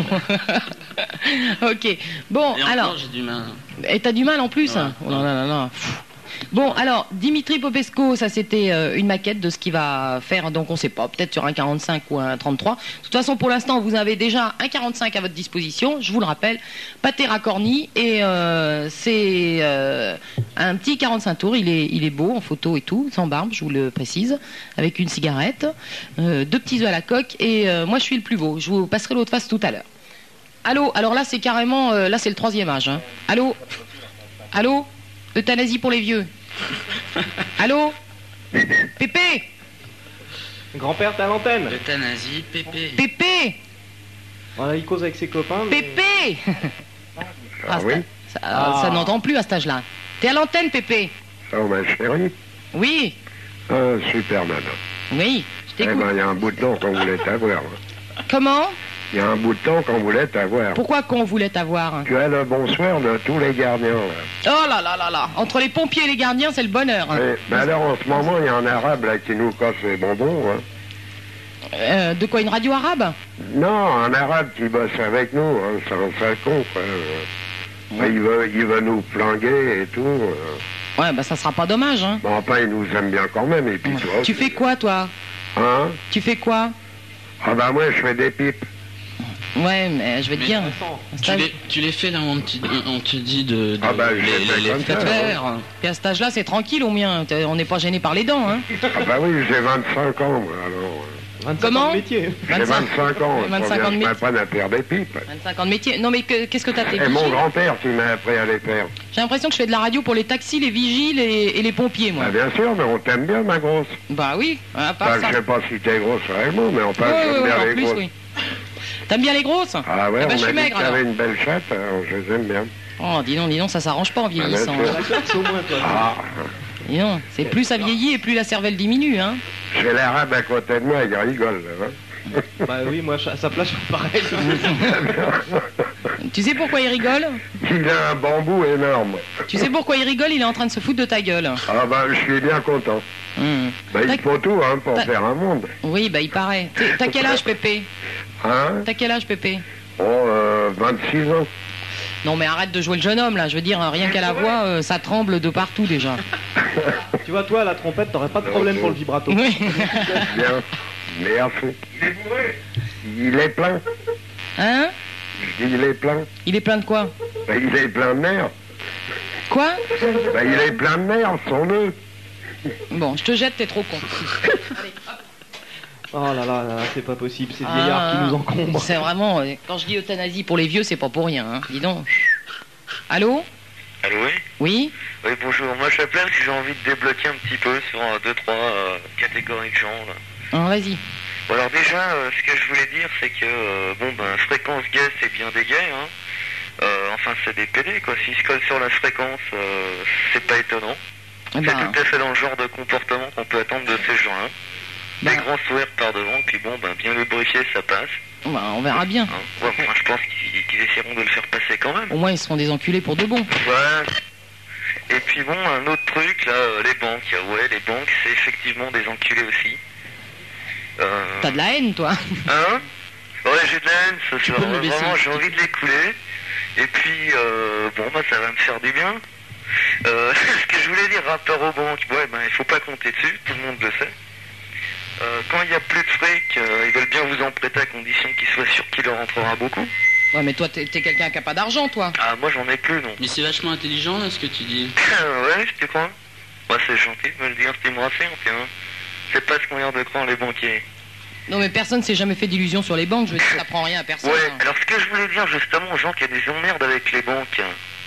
A: Ok. Bon,
B: Et encore,
A: alors,
B: j'ai du mal.
A: et t'as du mal en plus.
B: Ouais.
A: Hein. Oh là là là là. Pff. Bon, alors, Dimitri Popesco, ça c'était euh, une maquette de ce qu'il va faire, donc on sait pas, peut-être sur un quarante-cinq ou un trente-trois. De toute façon, pour l'instant, vous avez déjà un quarante-cinq à votre disposition, je vous le rappelle, pâté raccorni, et euh, c'est euh, un petit quarante-cinq tours, il est, il est beau en photo et tout, sans barbe, je vous le précise, avec une cigarette, euh, deux petits œufs à la coque, et euh, moi je suis le plus beau, je vous passerai l'autre face tout à l'heure. Allô, alors là c'est carrément, euh, là c'est le troisième âge. Hein. Allô Allô Euthanasie pour les vieux. Allô Pépé
G: Grand-père, t'es à l'antenne.
B: Euthanasie, pépé.
A: Pépé
G: Voilà, il cause avec ses copains. mais-
A: Pépé Ah,
F: oui.
A: ça, ça-
G: Ah.
A: ça n'entend plus à cet âge-là. T'es à l'antenne, Pépé?
F: Oh, ma chérie.
A: Oui,
F: Ah, super nana.
A: oui, je
F: Eh
A: t'écoute.
F: ben, il y a un bout de temps qu'on voulait t'avoir.
A: Comment?
F: Il y a un bout de temps qu'on voulait t'avoir.
A: Pourquoi qu'on voulait t'avoir?
F: Tu as le bonsoir de tous les gardiens. Là.
A: Oh là là là là, entre les pompiers et les gardiens, c'est le bonheur. hein.
F: Mais, ben alors, en ce moment, il y a un arabe là, qui nous casse les bonbons. Hein.
A: Euh, de quoi, une radio arabe?
F: Non, un arabe qui bosse avec nous. Hein. C'est un sale con, quoi. Euh, Il, veut, il veut nous planguer et tout. euh.
A: Ouais, bah ça sera pas dommage. Hein.
F: Bon, enfin, il nous aime bien quand même. Et puis, toi,
A: Tu fais quoi, toi?
F: Hein?
A: Tu fais quoi?
F: Ah ben, moi, je fais des pipes.
A: Ouais, mais je vais te
B: Mais
A: dire. un
B: Tu
A: stage-
B: les, tu les fais là où on te, on te dit de, de
F: Ah bah, je
B: les,
F: les fais
B: les, les
F: comme ça,
B: faire.
A: Puis à cet âge-là, c'est tranquille au mien. T'es- On n'est pas gêné par les dents. Hein.
F: Ah ben oui, j'ai vingt-cinq ans, moi, alors. euh.
G: vingt-cinq
A: Comment
G: ans de métier.
F: J'ai
A: vingt-cinq
F: vingt-cinq ans, je
A: vingt-cinq ans de
F: ne
A: métier.
F: pas à faire des pipes.
A: vingt-cinq ans de métier. Non mais que- qu'est-ce que t'as tes
F: Et mon
A: vigiles?
F: grand-père qui m'a appris à les faire.
A: J'ai l'impression que je fais de la radio pour les taxis, les vigiles et, et les pompiers, moi.
F: Ah, bien sûr, mais on t'aime bien, ma grosse.
A: Bah oui, à part
F: Enfin,
A: ça.
F: je sais pas si t'es grosse réellement, mais enfin,
A: Ouais,
F: j'aime
A: ouais,
F: bien
A: ouais, en
F: les
A: plus,
F: grosses.
A: oui. T'aimes bien les grosses?
F: Ah ouais,
A: Eh ben,
F: on
A: je
F: m'a
A: suis
F: dit
A: maigre,
F: que t'avais
A: alors.
F: une belle chatte, alors je les aime bien.
A: Oh, dis donc, dis donc, ça s'arrange pas en vieillissant.
F: Ah, bien sûr.
A: hein.
G: La classe au moins, toi.
F: Ah,
A: Dis donc, c'est plus ça vieillit et plus la cervelle diminue, hein.
F: j'ai l'arabe à côté de moi, il rigole. Là, hein.
G: Bah oui, moi, à sa place, je ferais pareil.
A: Tu sais pourquoi il rigole?
F: Il a un bambou énorme.
A: Tu sais pourquoi il rigole? Il est en train de se foutre de ta gueule.
F: Ah bah, je suis bien content.
A: Hmm.
F: Bah,
A: T'as-
F: il faut tout, hein, pour
A: T'as-
F: faire un monde.
A: Oui, bah il paraît. T'es- T'as quel âge, Pépé?
F: Hein?
A: T'as quel âge, Pépé?
F: Oh, euh, vingt-six ans.
A: Non mais arrête de jouer le jeune homme là, je veux dire, rien qu'à la voix, euh, ça tremble de partout déjà.
G: Tu vois, toi, à la trompette, t'aurais pas de problème pour le vibrato.
A: Oui.
F: Bien. Merci. Il est plein.
A: Hein?
F: Je dis, il est plein.
A: Il est plein de quoi?
F: Bah, il est plein de nerfs.
A: Quoi?
F: Bah, il est plein de nerfs, son nœud.
A: Bon, je te jette, t'es trop con.
G: Oh là là, là, là, c'est pas possible, ces vieillards qui
A: Ah,
G: nous encombrent.
A: C'est vraiment, euh, quand je dis euthanasie pour les vieux, c'est pas pour rien, hein. Dis donc. Allô?
H: Allô, oui
A: Oui?
H: Oui, bonjour. Moi, je t'appelle parce que j'ai envie de débloquer un petit peu sur euh, deux, trois euh, catégories de gens, là.
A: Ah, vas-y.
H: Bon, alors déjà, euh, ce que je voulais dire, c'est que, euh, bon, ben, fréquence gay, c'est bien des gays, hein. Euh, enfin, c'est des P D, quoi. S'ils se collent sur la fréquence, euh, c'est pas étonnant.
A: Eh
H: C'est
A: ben,
H: tout à fait dans le genre de comportement qu'on peut attendre de ces gens-là. Des
A: ben,
H: grands sourires par devant, puis bon, ben, bien lubrifié, ça passe.
A: ben, on verra bien.
H: Hein. Ouais, enfin, je pense qu'ils qu'ils essaieront de le faire passer quand même.
A: Au moins, ils seront des enculés pour de bon.
H: Ouais. Et puis bon, un autre truc, là, euh, les banques. Ouais, les banques, c'est effectivement des enculés aussi. Euh...
A: T'as de la haine, toi.
H: Hein? Ouais, j'ai de la haine, ce
A: Tu
H: soir.
A: peux me le baisser.
H: Vraiment, j'ai envie de les couler. Et puis, euh, bon, bah, ça va me faire du bien. Euh, ce que je voulais dire, rapport aux banques, ouais, ben, il faut pas compter dessus, tout le monde le sait. Euh, quand il n'y a plus de fric, euh, ils veulent bien vous en prêter à condition qu'ils soient sûrs qu'il leur rentrera beaucoup.
A: Ouais, mais toi, t'es t'es quelqu'un qui a pas d'argent, toi.
H: Ah, moi, j'en ai plus, non.
B: Mais c'est vachement intelligent là ce que tu dis.
H: Ouais, tu crois? Bah, c'est gentil de me le dire, c'est me rassurer, tiens. C'est pas ce qu'on a l'air de croire les banquiers.
A: Non, mais personne s'est jamais fait d'illusions sur les banques. Je veux dire, ça prend rien à personne.
H: Ouais,
A: hein.
H: alors ce que je voulais dire justement aux gens qui ont des emmerdes avec les banques,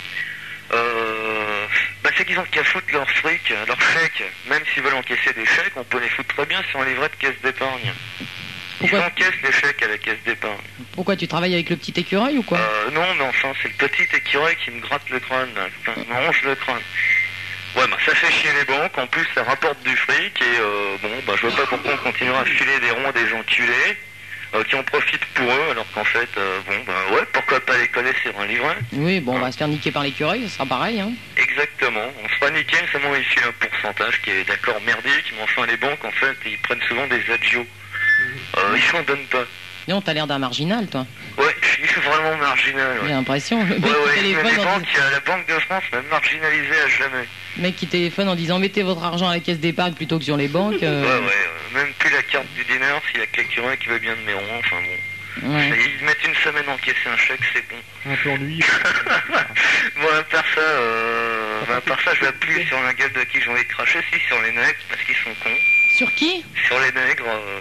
H: euh, bah c'est qu'ils ont qu'à foutre leur fric, leur chèque, même s'ils veulent encaisser des chèques, on peut les foutre très bien sur un livret de caisse d'épargne. Ils
A: Pourquoi,
H: encaissent les chèques à la caisse d'épargne.
A: pourquoi tu travailles avec le petit écureuil ou quoi?
H: Euh, non, mais enfin, c'est le petit écureuil qui me gratte le crâne, là. Enfin, il me ronge le crâne. Ouais, bah ça fait chier les banques, en plus ça rapporte du fric, et euh, bon, bah je vois pas pourquoi on continuera à filer des ronds à des gens culés, euh, qui en profitent pour eux, alors qu'en fait, euh, bon, bah ouais, pourquoi pas les coller sur un livret?
A: Oui, bon, on va se faire niquer par l'écureuil, ça sera pareil, hein.
H: Exactement, on se fera niquer, mais seulement ils filent un pourcentage qui est d'accord merdique, mais enfin les banques, en fait, ils prennent souvent des agios. Euh, ils s'en donnent pas.
A: Non, t'as l'air d'un marginal, toi.
H: Ouais, je suis vraiment marginal,
A: J'ai
H: ouais.
A: l'impression. Le mec
H: Ouais,
A: qui
H: ouais, mais
A: téléphone
H: les
A: en
H: banques,
A: dis-
H: euh, la Banque de France m'a marginalisé à jamais.
A: le mec qui téléphone en disant mettez votre argent à la caisse d'épargne plutôt que sur les banques. euh,
H: Ouais, ouais, euh, même plus la carte du dîner, s'il y a que l'écureuil qui veut bien de mes ronds, enfin bon.
A: ouais.
H: Ils mettent une semaine à encaisser un chèque, c'est bon.
G: Un peu ennuyeux.
H: Bon, à part ça, euh, bah, à part ça, je vais plus sur la gueule de qui j'ai envie de cracher, si, sur les nègres, parce qu'ils sont cons.
A: Sur qui?
H: Sur les nègres, euh,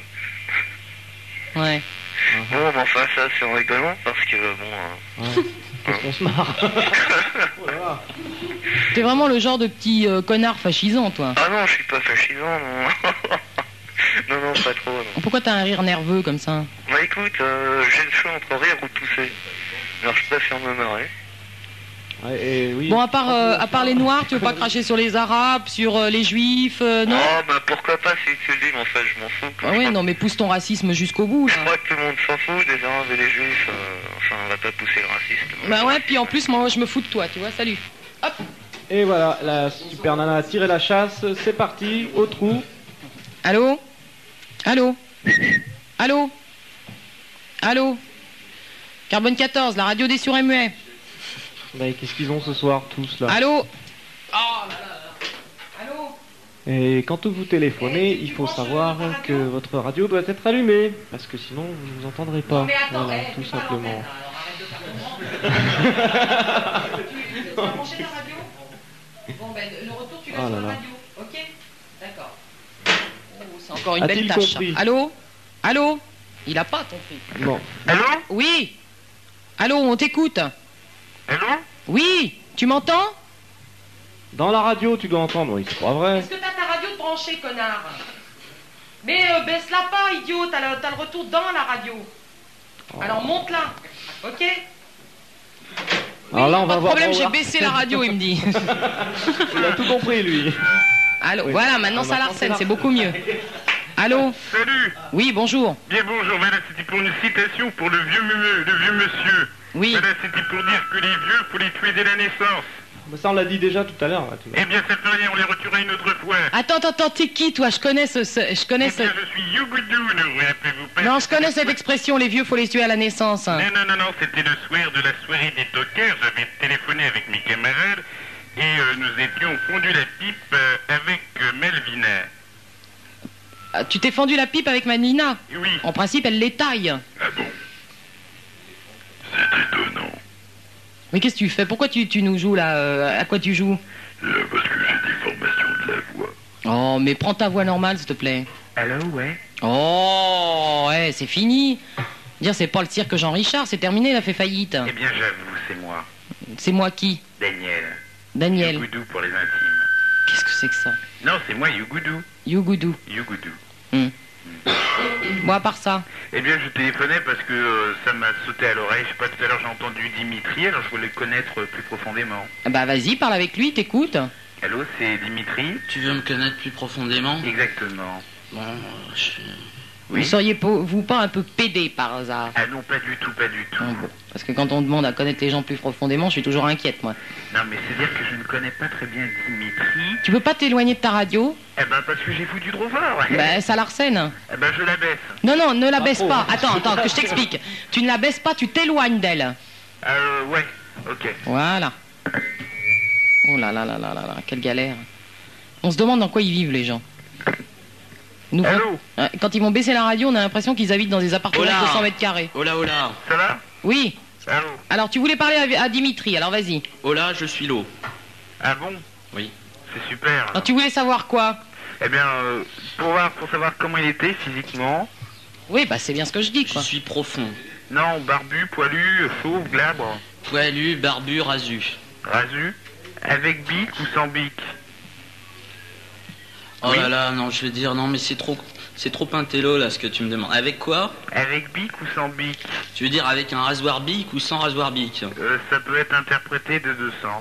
A: Ouais.
H: bon, mais enfin, ça, c'est en rigolant, parce que, bon... euh,
G: Ouais. Parce qu'on se marre. Oh là là.
A: T'es vraiment le genre de petit euh, connard fascisant, toi.
H: Ah non, je suis pas fascisant, non. Non, non, pas trop, non.
A: Pourquoi t'as un rire nerveux comme ça?
H: Bah écoute, euh, j'ai le choix entre rire ou tousser. Alors je préfère me marrer.
G: Ouais, et oui.
A: Bon, à part, euh, à part les noirs, tu veux pas cracher sur les arabes, sur euh, les juifs, euh, non?
H: Oh, bah pourquoi pas si tu le dis, mais en fait, je m'en fous.
A: Ah ouais, non, mais pousse ton racisme jusqu'au bout,
H: Je
A: là.
H: crois que tout le monde s'en fout, des arabes et des juifs. euh, enfin, on va pas pousser le racisme.
A: Bah ouais, puis en plus, moi, je me fous de toi, tu vois, salut. Hop.
G: Et voilà, la super nana a tiré la chasse, c'est parti, au trou.
A: Allô? Allô? Allô? Allô? Carbone quatorze, la radio des surmuets.
G: Bah, qu'est-ce qu'ils ont ce soir, tous, là?
A: Allô?
G: Et quand vous téléphonez, il faut savoir que votre radio doit être allumée, parce que sinon, vous ne vous entendrez pas. Voilà, tout simplement.
A: Tu vas brancher la radio? Bon, ben, le retour, tu l'as
G: Ah
A: sur
G: là
A: la
G: là.
A: radio. Ok? D'accord. Oh, c'est encore une belle
G: A-t-il
A: tâche.
G: compris?
A: Allô? Allô? Il a pas ton truc.
G: Bon.
C: Allô?
A: Oui. Allô, on t'écoute.
C: Allô?
A: Oui, tu m'entends?
G: Dans la radio, tu dois entendre, oui, c'est pas vrai.
A: Est-ce que t'as ta radio de branchée, connard? Mais euh, baisse-la pas, idiot, t'as le, t'as le retour dans la radio.
G: Oh.
A: Alors monte-la, ok?
G: Alors là, on
A: pas
G: va
A: de
G: voir.
A: problème,
G: on
A: j'ai
G: va-
A: baissé la radio, il me dit.
G: Il a tout compris, lui.
A: Allô,
G: Oui.
A: voilà, maintenant
G: On
A: ça
G: a
A: l'arsène,
G: compris
A: c'est beaucoup mieux. Allô?
C: Salut.
A: Oui, bonjour.
C: Bien bonjour, voilà, c'était pour une citation pour le vieux, mu- le vieux monsieur.
A: Oui.
C: Voilà, c'était pour dire que les vieux, faut les tuer dès la naissance.
G: Mais ça, on l'a dit déjà tout à l'heure. là, tu vois.
C: Eh bien, ça fait rien, on les retuera une autre fois.
A: Attends, attends, attends, t'es qui, toi? Je connais ce... ce- je connais
C: Eh
A: ce...
C: bien, je suis Yougoudou, ne vous rappelez-vous pas?
A: Non, je connais cette expression, les vieux, faut les tuer à la naissance.
C: Non, non, non, non, c'était le soir de la soirée des toqueurs. J'avais téléphoné avec mes camarades et euh, nous étions fondus la pipe euh, avec euh, Melvina.
A: Ah, tu t'es fendu la pipe avec Manina?
C: Oui.
A: En principe, elle les taille.
C: Ah bon? C'est étonnant.
A: Mais qu'est-ce que tu fais? Pourquoi tu, tu nous joues là? euh, À quoi tu joues?
C: Euh, parce que j'ai des formations de la voix.
A: Oh, mais prends ta voix normale, s'il te plaît.
C: Allô, ouais?
A: Oh, ouais, c'est fini. Dire, c'est pas le cirque Jean Richard, c'est terminé, il a fait faillite.
C: Eh bien, j'avoue, c'est moi,
A: C'est moi qui?
C: Daniel.
A: Daniel.
C: Yougoudou pour les intimes.
A: Qu'est-ce que c'est que ça?
C: Non, c'est moi, Yougoudou.
A: Yougoudou.
C: Yougoudou.
A: Bon, à part ça.
C: Eh bien, je téléphonais parce que euh, ça m'a sauté à l'oreille. Je sais pas, tout à l'heure, j'ai entendu Dimitri, alors je voulais le connaître plus profondément.
A: Bah, vas-y, parle avec lui, t'écoutes.
C: Allô, c'est Dimitri?
B: Tu veux me connaître plus profondément?
C: Exactement.
B: Bon, euh, je suis...
A: Vous seriez pas- vous pas un peu pédé par hasard?
C: Ah non, pas du tout, pas du tout.
A: Ah, bon. Parce que quand on demande à connaître les gens plus profondément, je suis toujours inquiète, moi.
C: Non, mais c'est dire que je ne connais pas très bien Dimitri.
A: Tu peux pas t'éloigner de ta radio?
C: Eh ben, parce que j'ai foutu trop fort.
A: Bah, ça l'arsène.
C: Eh ben, je la baisse.
A: Non, non, ne la baisse
G: trop,
A: pas.
G: hein.
A: Attends, attends, que je t'explique. Tu ne la baisses pas, tu t'éloignes d'elle.
C: Euh, ouais, ok.
A: Voilà. Oh là là là là là là, quelle galère. On se demande dans quoi ils vivent, les gens. Nous,
C: Allô?
A: quand, quand ils vont baisser la radio, on a l'impression qu'ils habitent dans des appartements
B: Oh là.
A: de deux cents mètres carrés.
B: Oh là, oh là.
C: Ça va?
A: Oui.
C: Allô?
A: Alors, tu voulais parler à, à Dimitri, alors vas-y.
B: Oh là, je suis l'eau.
C: Ah bon?
B: Oui.
C: C'est super.
A: Alors, tu voulais savoir quoi?
C: Eh bien, euh, pour, voir, pour savoir comment il était physiquement.
A: Oui, bah c'est bien ce que je dis,
B: Je
A: quoi.
B: suis profond.
C: Non, barbu, poilu, fauve, glabre,
B: Poilu, barbu, rasu.
C: rasu, avec bic ou sans bic.
B: Oh
C: Oui.
B: là là, non, je vais dire, non, mais c'est trop... C'est trop intello, là, ce que tu me demandes. Avec quoi?
C: Avec bic ou sans bic.
B: Tu veux dire avec un rasoir bic ou sans rasoir bic?
C: Euh, ça peut être interprété de deux sens.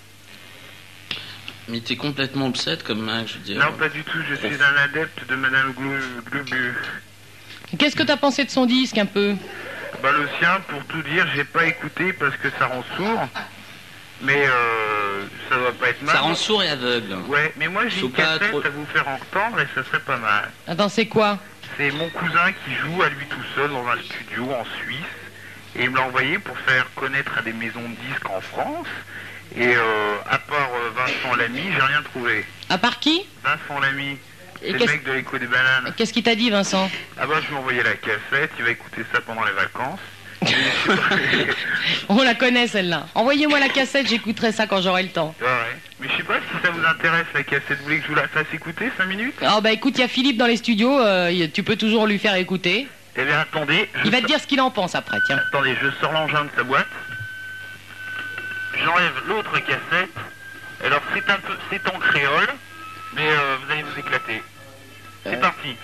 B: Mais t'es complètement obsède comme mec, je veux dire.
C: Non, pas du tout, je suis un adepte de Madame Glou- Glubu.
A: Qu'est-ce que t'as pensé de son disque, un peu?
C: Bah, le sien, pour tout dire, j'ai pas écouté parce que ça rend sourd. Mais euh, ça doit pas être mal.
B: Ça rend sourd et aveugle.
C: Ouais, mais moi j'ai
B: Faut
C: une
B: pas
C: cassette
B: trop-
C: à vous faire entendre et ça serait pas mal.
A: Attends, c'est quoi?
C: C'est mon cousin qui joue à lui tout seul dans un studio en Suisse. Et il me l'a envoyé pour faire connaître à des maisons de disques en France. Et euh, à part euh, Vincent Lamy, j'ai rien trouvé.
A: À part qui?
C: Vincent Lamy,
A: Et
C: c'est le
A: qu'est-ce-
C: mec de l'écho des bananes.
A: Qu'est-ce qu'il t'a dit, Vincent?
C: Ah bah je lui ai envoyé la cassette, il va écouter ça pendant les vacances.
A: On la connaît, celle-là. Envoyez-moi la cassette, j'écouterai ça quand j'aurai le temps.
C: Ouais, ouais. Mais je sais pas si ça vous intéresse la cassette, vous voulez que je vous la fasse écouter cinq minutes?
A: Oh bah écoute, il y a Philippe dans les studios, euh, y- tu peux toujours lui faire écouter.
C: Eh bien attendez, je
A: Il va te
C: sors-
A: dire ce qu'il en pense après, tiens.
C: attendez, je sors l'engin de sa boîte. J'enlève l'autre cassette. Alors c'est un peu, c'est en créole, mais euh, vous allez vous éclater. C'est
A: Euh.
C: parti.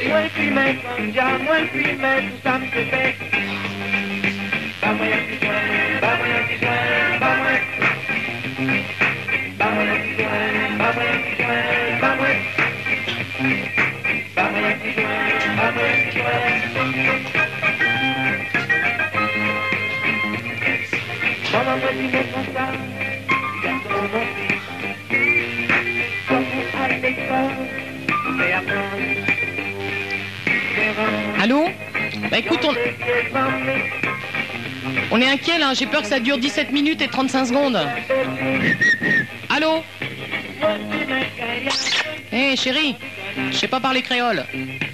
C: Moi qui mets comme ça, moi qui mets tout ça me fait. Bah moi y'a qui soin, bah moi y'a qui soin, bah moi. Bah moi y'a qui soin, bah moi y'a qui soin, bah moi. Bah moi y'a qui soin, bah moi y'a qui soin. Maman m'a dit mais comme ça, garçon mon fils. Comme à l'école, c'est à prendre.
A: Allô? Bah écoute, on... on est inquiet là, j'ai peur que ça dure dix-sept minutes et trente-cinq secondes. Allô? Hé hey, chérie, je sais pas parler créole.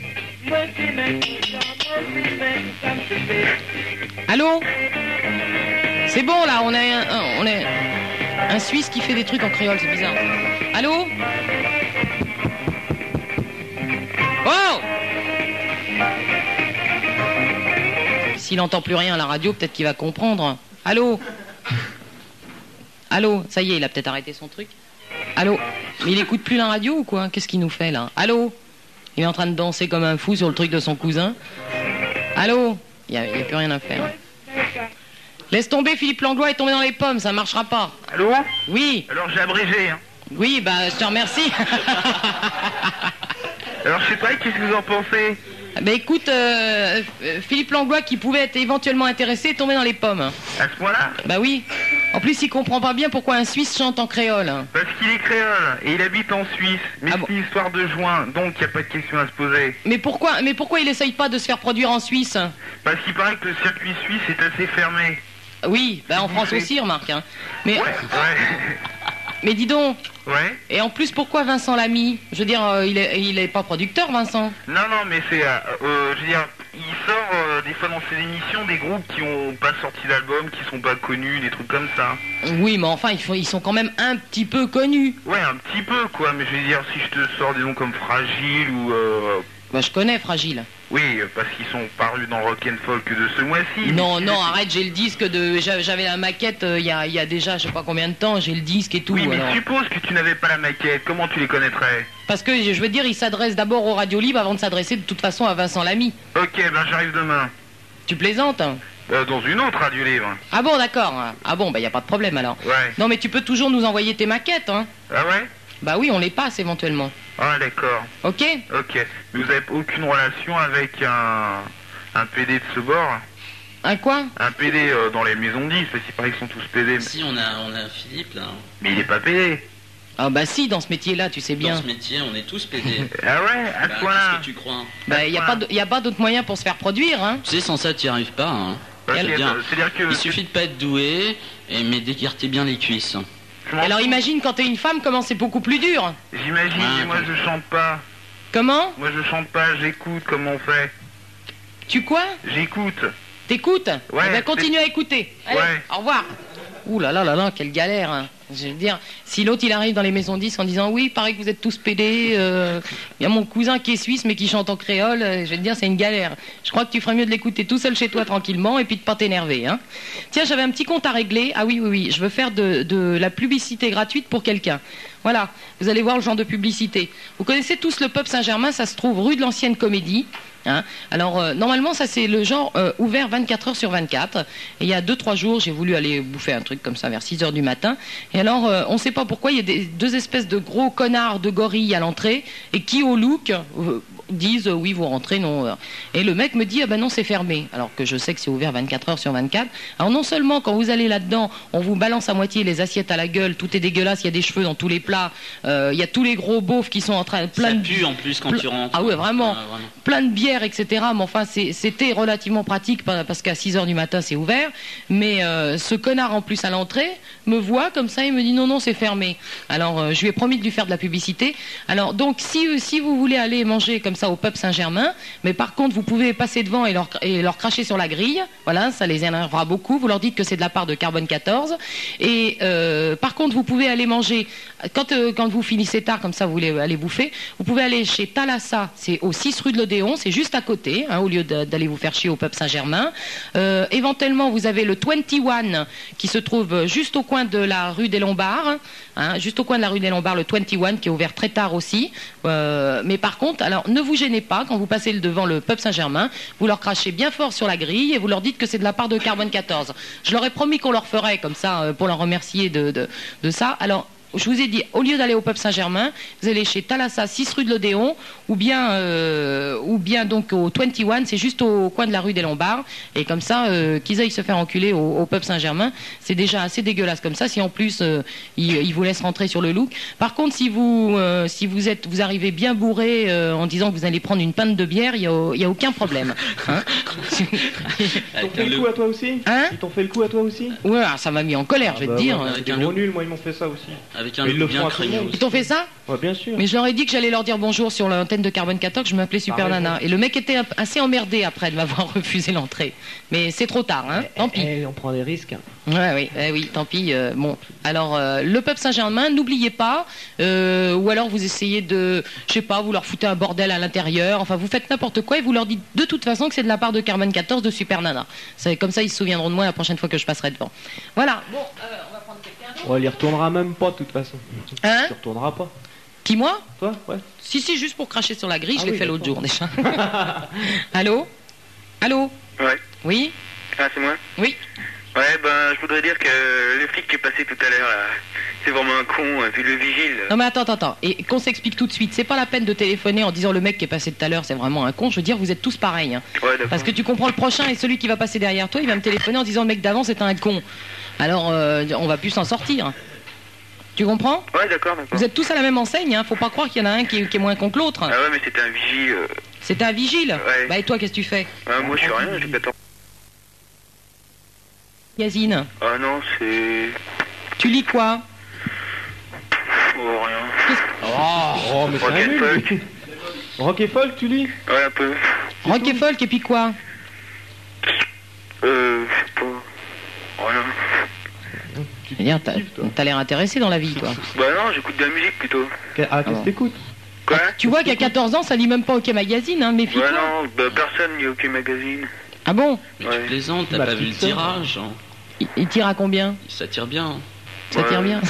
A: Allô? C'est bon là, on est un, on est un Suisse qui fait des trucs en créole, c'est bizarre. Allô? Oh! S'il n'entend plus rien à la radio, peut-être qu'il va comprendre. Allô? Allô? Ça y est, il a peut-être arrêté son truc. Allô? Mais il écoute plus la radio ou quoi? Qu'est-ce qu'il nous fait là? Allô? Il est en train de danser comme un fou sur le truc de son cousin. Allô? Il n'y a, a plus rien à faire. Laisse tomber, Philippe Langlois est tombé dans les pommes, ça marchera pas.
I: Allô?
A: Oui.
I: Alors j'ai abrégé, hein.
A: Oui, bah je te remercie.
I: Alors je sais pas, qu'est-ce que vous en pensez?
A: Bah écoute, euh, Philippe Langlois qui pouvait être éventuellement intéressé est tombé dans les pommes.
I: À ce point-là?
A: Bah oui. En plus, il comprend pas bien pourquoi un Suisse chante en créole.
I: Parce qu'il est créole et il habite en Suisse. Mais
A: ah
I: c'est
A: bon.
I: une histoire de juin, donc il n'y a pas de question à se poser.
A: Mais pourquoi, mais pourquoi il essaye pas de se faire produire en Suisse?
I: Parce qu'il paraît que le circuit suisse est assez fermé.
A: Oui, bah en France aussi, remarque. Hein. Mais,
I: ouais, ouais.
A: Mais dis donc.
I: Ouais.
A: Et en plus, pourquoi Vincent Lamy? Je veux dire, euh, il, est, il est pas producteur, Vincent.
I: Non, non, mais c'est... Euh, euh, je veux dire, il sort euh, des fois dans ses émissions des groupes qui ont pas sorti d'album, qui sont pas connus, des trucs comme ça.
A: Oui, mais enfin, ils, font, ils sont quand même un petit peu connus.
I: Ouais, un petit peu, quoi. Mais je veux dire, si je te sors des noms comme Fragile ou... Euh...
A: Bah, je connais Fragile.
I: Oui, parce qu'ils sont parus dans Rock and Folk de ce mois-ci.
A: Non, non, arrête, j'ai le disque de... J'avais la maquette il euh, y, a, y a déjà je sais pas combien de temps, j'ai le disque et tout.
I: Oui, mais
A: alors...
I: suppose que tu n'avais pas la maquette, comment tu les connaîtrais?
A: Parce que, je veux dire, il s'adresse d'abord aux radios libres avant de s'adresser de toute façon à Vincent Lamy.
I: Ok, ben j'arrive demain.
A: Tu plaisantes?
I: euh, Dans une autre radio libre.
A: Ah bon, d'accord. Ah bon, bah y a pas de problème alors.
I: Ouais.
A: Non, mais tu peux toujours nous envoyer tes maquettes, hein.
I: Ah ouais?
A: Bah oui, on les passe éventuellement.
I: Ah d'accord.
A: Ok.
I: Ok. Mais vous n'avez aucune relation avec un, un P D de ce bord?
A: Un quoi?
I: Un P D euh, dans les maisons dix, parce qu'il paraît qu'ils sont tous P D. Mais...
B: Si, on a, on a Philippe là.
I: Mais il est pas P D.
A: Ah bah si, dans ce métier-là, tu sais bien.
B: Dans ce métier, on est tous P D.
I: Ah ouais? À
B: bah,
I: ce point-là?
B: Qu'est-ce que tu crois?
A: Bah il n'y a, a pas d'autre moyen pour se faire produire, hein.
B: Tu sais, sans ça, tu n'y arrives pas, hein.
I: Okay,
B: bien.
I: C'est-à-dire que...
B: Il suffit de pas être doué, et, mais d'écarter bien les cuisses.
A: Alors imagine quand t'es une femme, comment c'est beaucoup plus dur.
I: J'imagine, ouais, mais moi je chante pas.
A: Comment?
I: Moi je chante pas, j'écoute, comment on fait?
A: Tu quoi?
I: J'écoute.
A: T'écoutes?
I: Ouais.
A: Eh ben continue à écouter. Allez,
I: ouais.
A: Au revoir. Ouh là là là là, quelle galère, hein. Je veux dire, si l'autre il arrive dans les maisons dix en disant oui, il paraît que vous êtes tous pédés, il euh, y a mon cousin qui est suisse mais qui chante en créole, euh, je vais te dire, c'est une galère. Je crois que tu ferais mieux de l'écouter tout seul chez toi tranquillement et puis de pas t'énerver, hein. Tiens, j'avais un petit compte à régler. Ah oui, oui, oui, je veux faire de, de la publicité gratuite pour quelqu'un. Voilà, vous allez voir le genre de publicité. Vous connaissez tous le Pub Saint-Germain, ça se trouve rue de l'Ancienne Comédie. Hein. Alors euh, normalement ça c'est le genre euh, ouvert vingt-quatre heures sur vingt-quatre. Et il y a deux trois jours j'ai voulu aller bouffer un truc comme ça vers six heures du matin. Et alors euh, on sait pas pourquoi il y a des, deux espèces de gros connards de gorilles à l'entrée et qui au look euh, disent euh, oui vous rentrez non. Euh. Et le mec me dit ah ben non c'est fermé. Alors que je sais que c'est ouvert vingt-quatre heures sur vingt-quatre. Alors non seulement quand vous allez là-dedans on vous balance à moitié les assiettes à la gueule, tout est dégueulasse, il y a des cheveux dans tous les plats, euh, il y a tous les gros beaufs qui sont en train plein
B: ça
A: de
B: pue en plus quand tu rentres.
A: Ah ouais vraiment,
B: ah, vraiment.
A: Plein de bière et cetera. Mais enfin, c'était relativement pratique parce qu'à six heures du matin, c'est ouvert. Mais euh, ce connard, en plus, à l'entrée, me voit comme ça et me dit non, non, c'est fermé. Alors, euh, je lui ai promis de lui faire de la publicité. Alors, donc, si, si vous voulez aller manger comme ça au Pub Saint-Germain, mais par contre, vous pouvez passer devant et leur, et leur cracher sur la grille. Voilà, ça les énervera beaucoup. Vous leur dites que c'est de la part de Carbone quatorze. Et euh, par contre, vous pouvez aller manger, quand, euh, quand vous finissez tard, comme ça, vous voulez aller bouffer, vous pouvez aller chez Thalassa, c'est au six rue de l'Odéon, c'est juste à côté, hein, au lieu d'aller vous faire chier au Pub Saint-Germain. Euh, éventuellement, vous avez le vingt et un qui se trouve juste au coin de la rue des Lombards, hein, juste au coin de la rue des Lombards, le vingt et un qui est ouvert très tard aussi. Euh, mais par contre, alors ne vous vous gênez pas quand vous passez devant le pub Saint-Germain, vous leur crachez bien fort sur la grille et vous leur dites que c'est de la part de Carbone quatorze. Je leur ai promis qu'on leur ferait comme ça euh, pour leur remercier de, de, de ça. Alors, je vous ai dit, au lieu d'aller au pub Saint-Germain, vous allez chez Thalassa, six rue de l'Odéon, ou bien, euh, ou bien donc au vingt et un, c'est juste au coin de la rue des Lombards. Et comme ça, euh, qu'ils aillent se faire enculer au, au pub Saint-Germain, c'est déjà assez dégueulasse comme ça. Si en plus euh, ils, ils vous laissent rentrer sur le look. Par contre, si vous, euh, si vous êtes, vous arrivez bien bourré euh, en disant que vous allez prendre une pinte de bière, il y a, il y a aucun problème. Hein.
G: Ils t'ont fait le coup à toi aussi
A: Hein?
G: Ils t'ont fait le coup à toi aussi?
A: Ouais, ça m'a mis en colère,
G: Ah
A: je vais
G: bah
A: te dire.
G: ouais, c'est des gros nuls, moi ils m'ont fait ça aussi.
B: Avec un
G: Mais ils le
B: look bien
G: font à tout le
B: craignos.
G: monde.
A: Ils t'ont fait ça?
G: Ouais, bien sûr.
A: Mais je leur ai dit que j'allais leur dire bonjour sur l'antenne de Carbone quatorze, je m'appelais Super
G: Pareil,
A: Nana.
G: moi.
A: Et le mec était un- assez emmerdé après de m'avoir refusé l'entrée. Mais c'est trop tard, hein. Tant pis.
G: Eh, on prend des risques.
A: Ouais, oui, eh oui, tant pis. euh, bon, alors euh, le peuple Saint-Germain, n'oubliez pas, euh, ou alors vous essayez de, je sais pas, vous leur foutez un bordel à l'intérieur. Enfin, vous faites n'importe quoi et vous leur dites de toute façon que c'est de la part de Carbone quatorze de Super Nana. C'est comme ça, ils se souviendront de moi la prochaine fois que je passerai devant. Voilà. Bon, euh, on va prendre quelqu'un d'autre.
G: On y retournera même pas de toute façon.
A: Hein?
G: Tu retourneras pas.
A: Qui, moi?
G: Toi? Ouais.
A: Si, si, juste pour cracher sur la grille,
G: Ah
A: je l'ai
G: oui,
A: fait l'autre jour
G: d'accord.
A: déjà. Allô? Allô?
H: Ouais.
A: Oui?
H: Ah, c'est moi?
A: Oui?
H: Ouais, ben, je voudrais dire que le flic qui est passé tout à l'heure, là, c'est vraiment un con, hein, vu le vigile.
A: Non mais attends, attends, attends. Et qu'on s'explique tout de suite. C'est pas la peine de téléphoner en disant le mec qui est passé tout à l'heure, c'est vraiment un con. Je veux dire, vous êtes tous pareils. Hein.
H: Ouais, d'accord.
A: Parce que tu comprends le prochain et celui qui va passer derrière toi, il va me téléphoner en disant le mec d'avant c'est un con. Alors, euh, on va plus s'en sortir. Tu comprends?
H: Ouais, d'accord, d'accord.
A: Vous êtes tous à la même enseigne, hein. Faut pas croire qu'il y en a un qui est, qui est moins con que l'autre.
H: Ah ouais, mais c'était un vigile. euh.
A: C'était un vigile.
H: Ouais.
A: Bah et toi, qu'est-ce que tu fais?
H: Ah, moi, je suis rien, j'ai quatorze.
A: Magazine.
H: Ah non, c'est...
A: Tu lis quoi?
H: Oh, rien.
G: Oh, mais c'est
H: Rock
G: un
H: and
G: nul.
H: folk.
G: lui. Rock et folk, tu lis?
H: Ouais, un peu.
A: Rock et folk et puis quoi?
H: Euh, je sais pas. Rien.
G: Tu
A: Je veux dire, t'as
G: kiffes, toi.
A: t'as l'air intéressé dans la vie, toi.
H: Bah non, j'écoute de la musique, plutôt.
G: Que- Ah, qu'est-ce
A: Ah.
G: que t'écoutes?
H: Quoi?
A: Tu vois qu'à quatorze ans, ça lit même pas OK Magazine, hein. Méfie-toi.
H: Ouais, non, bah personne n'y a aucun magazine.
A: Ah bon?
B: Mais
H: Ouais.
B: tu plaisantes, t'as
G: Ma
B: pas vu le
G: petite sœur.
B: tirage. hein.
A: Il, il tire à combien?
B: Ça tire bien. hein.
A: Ça
H: Ouais.
A: tire bien.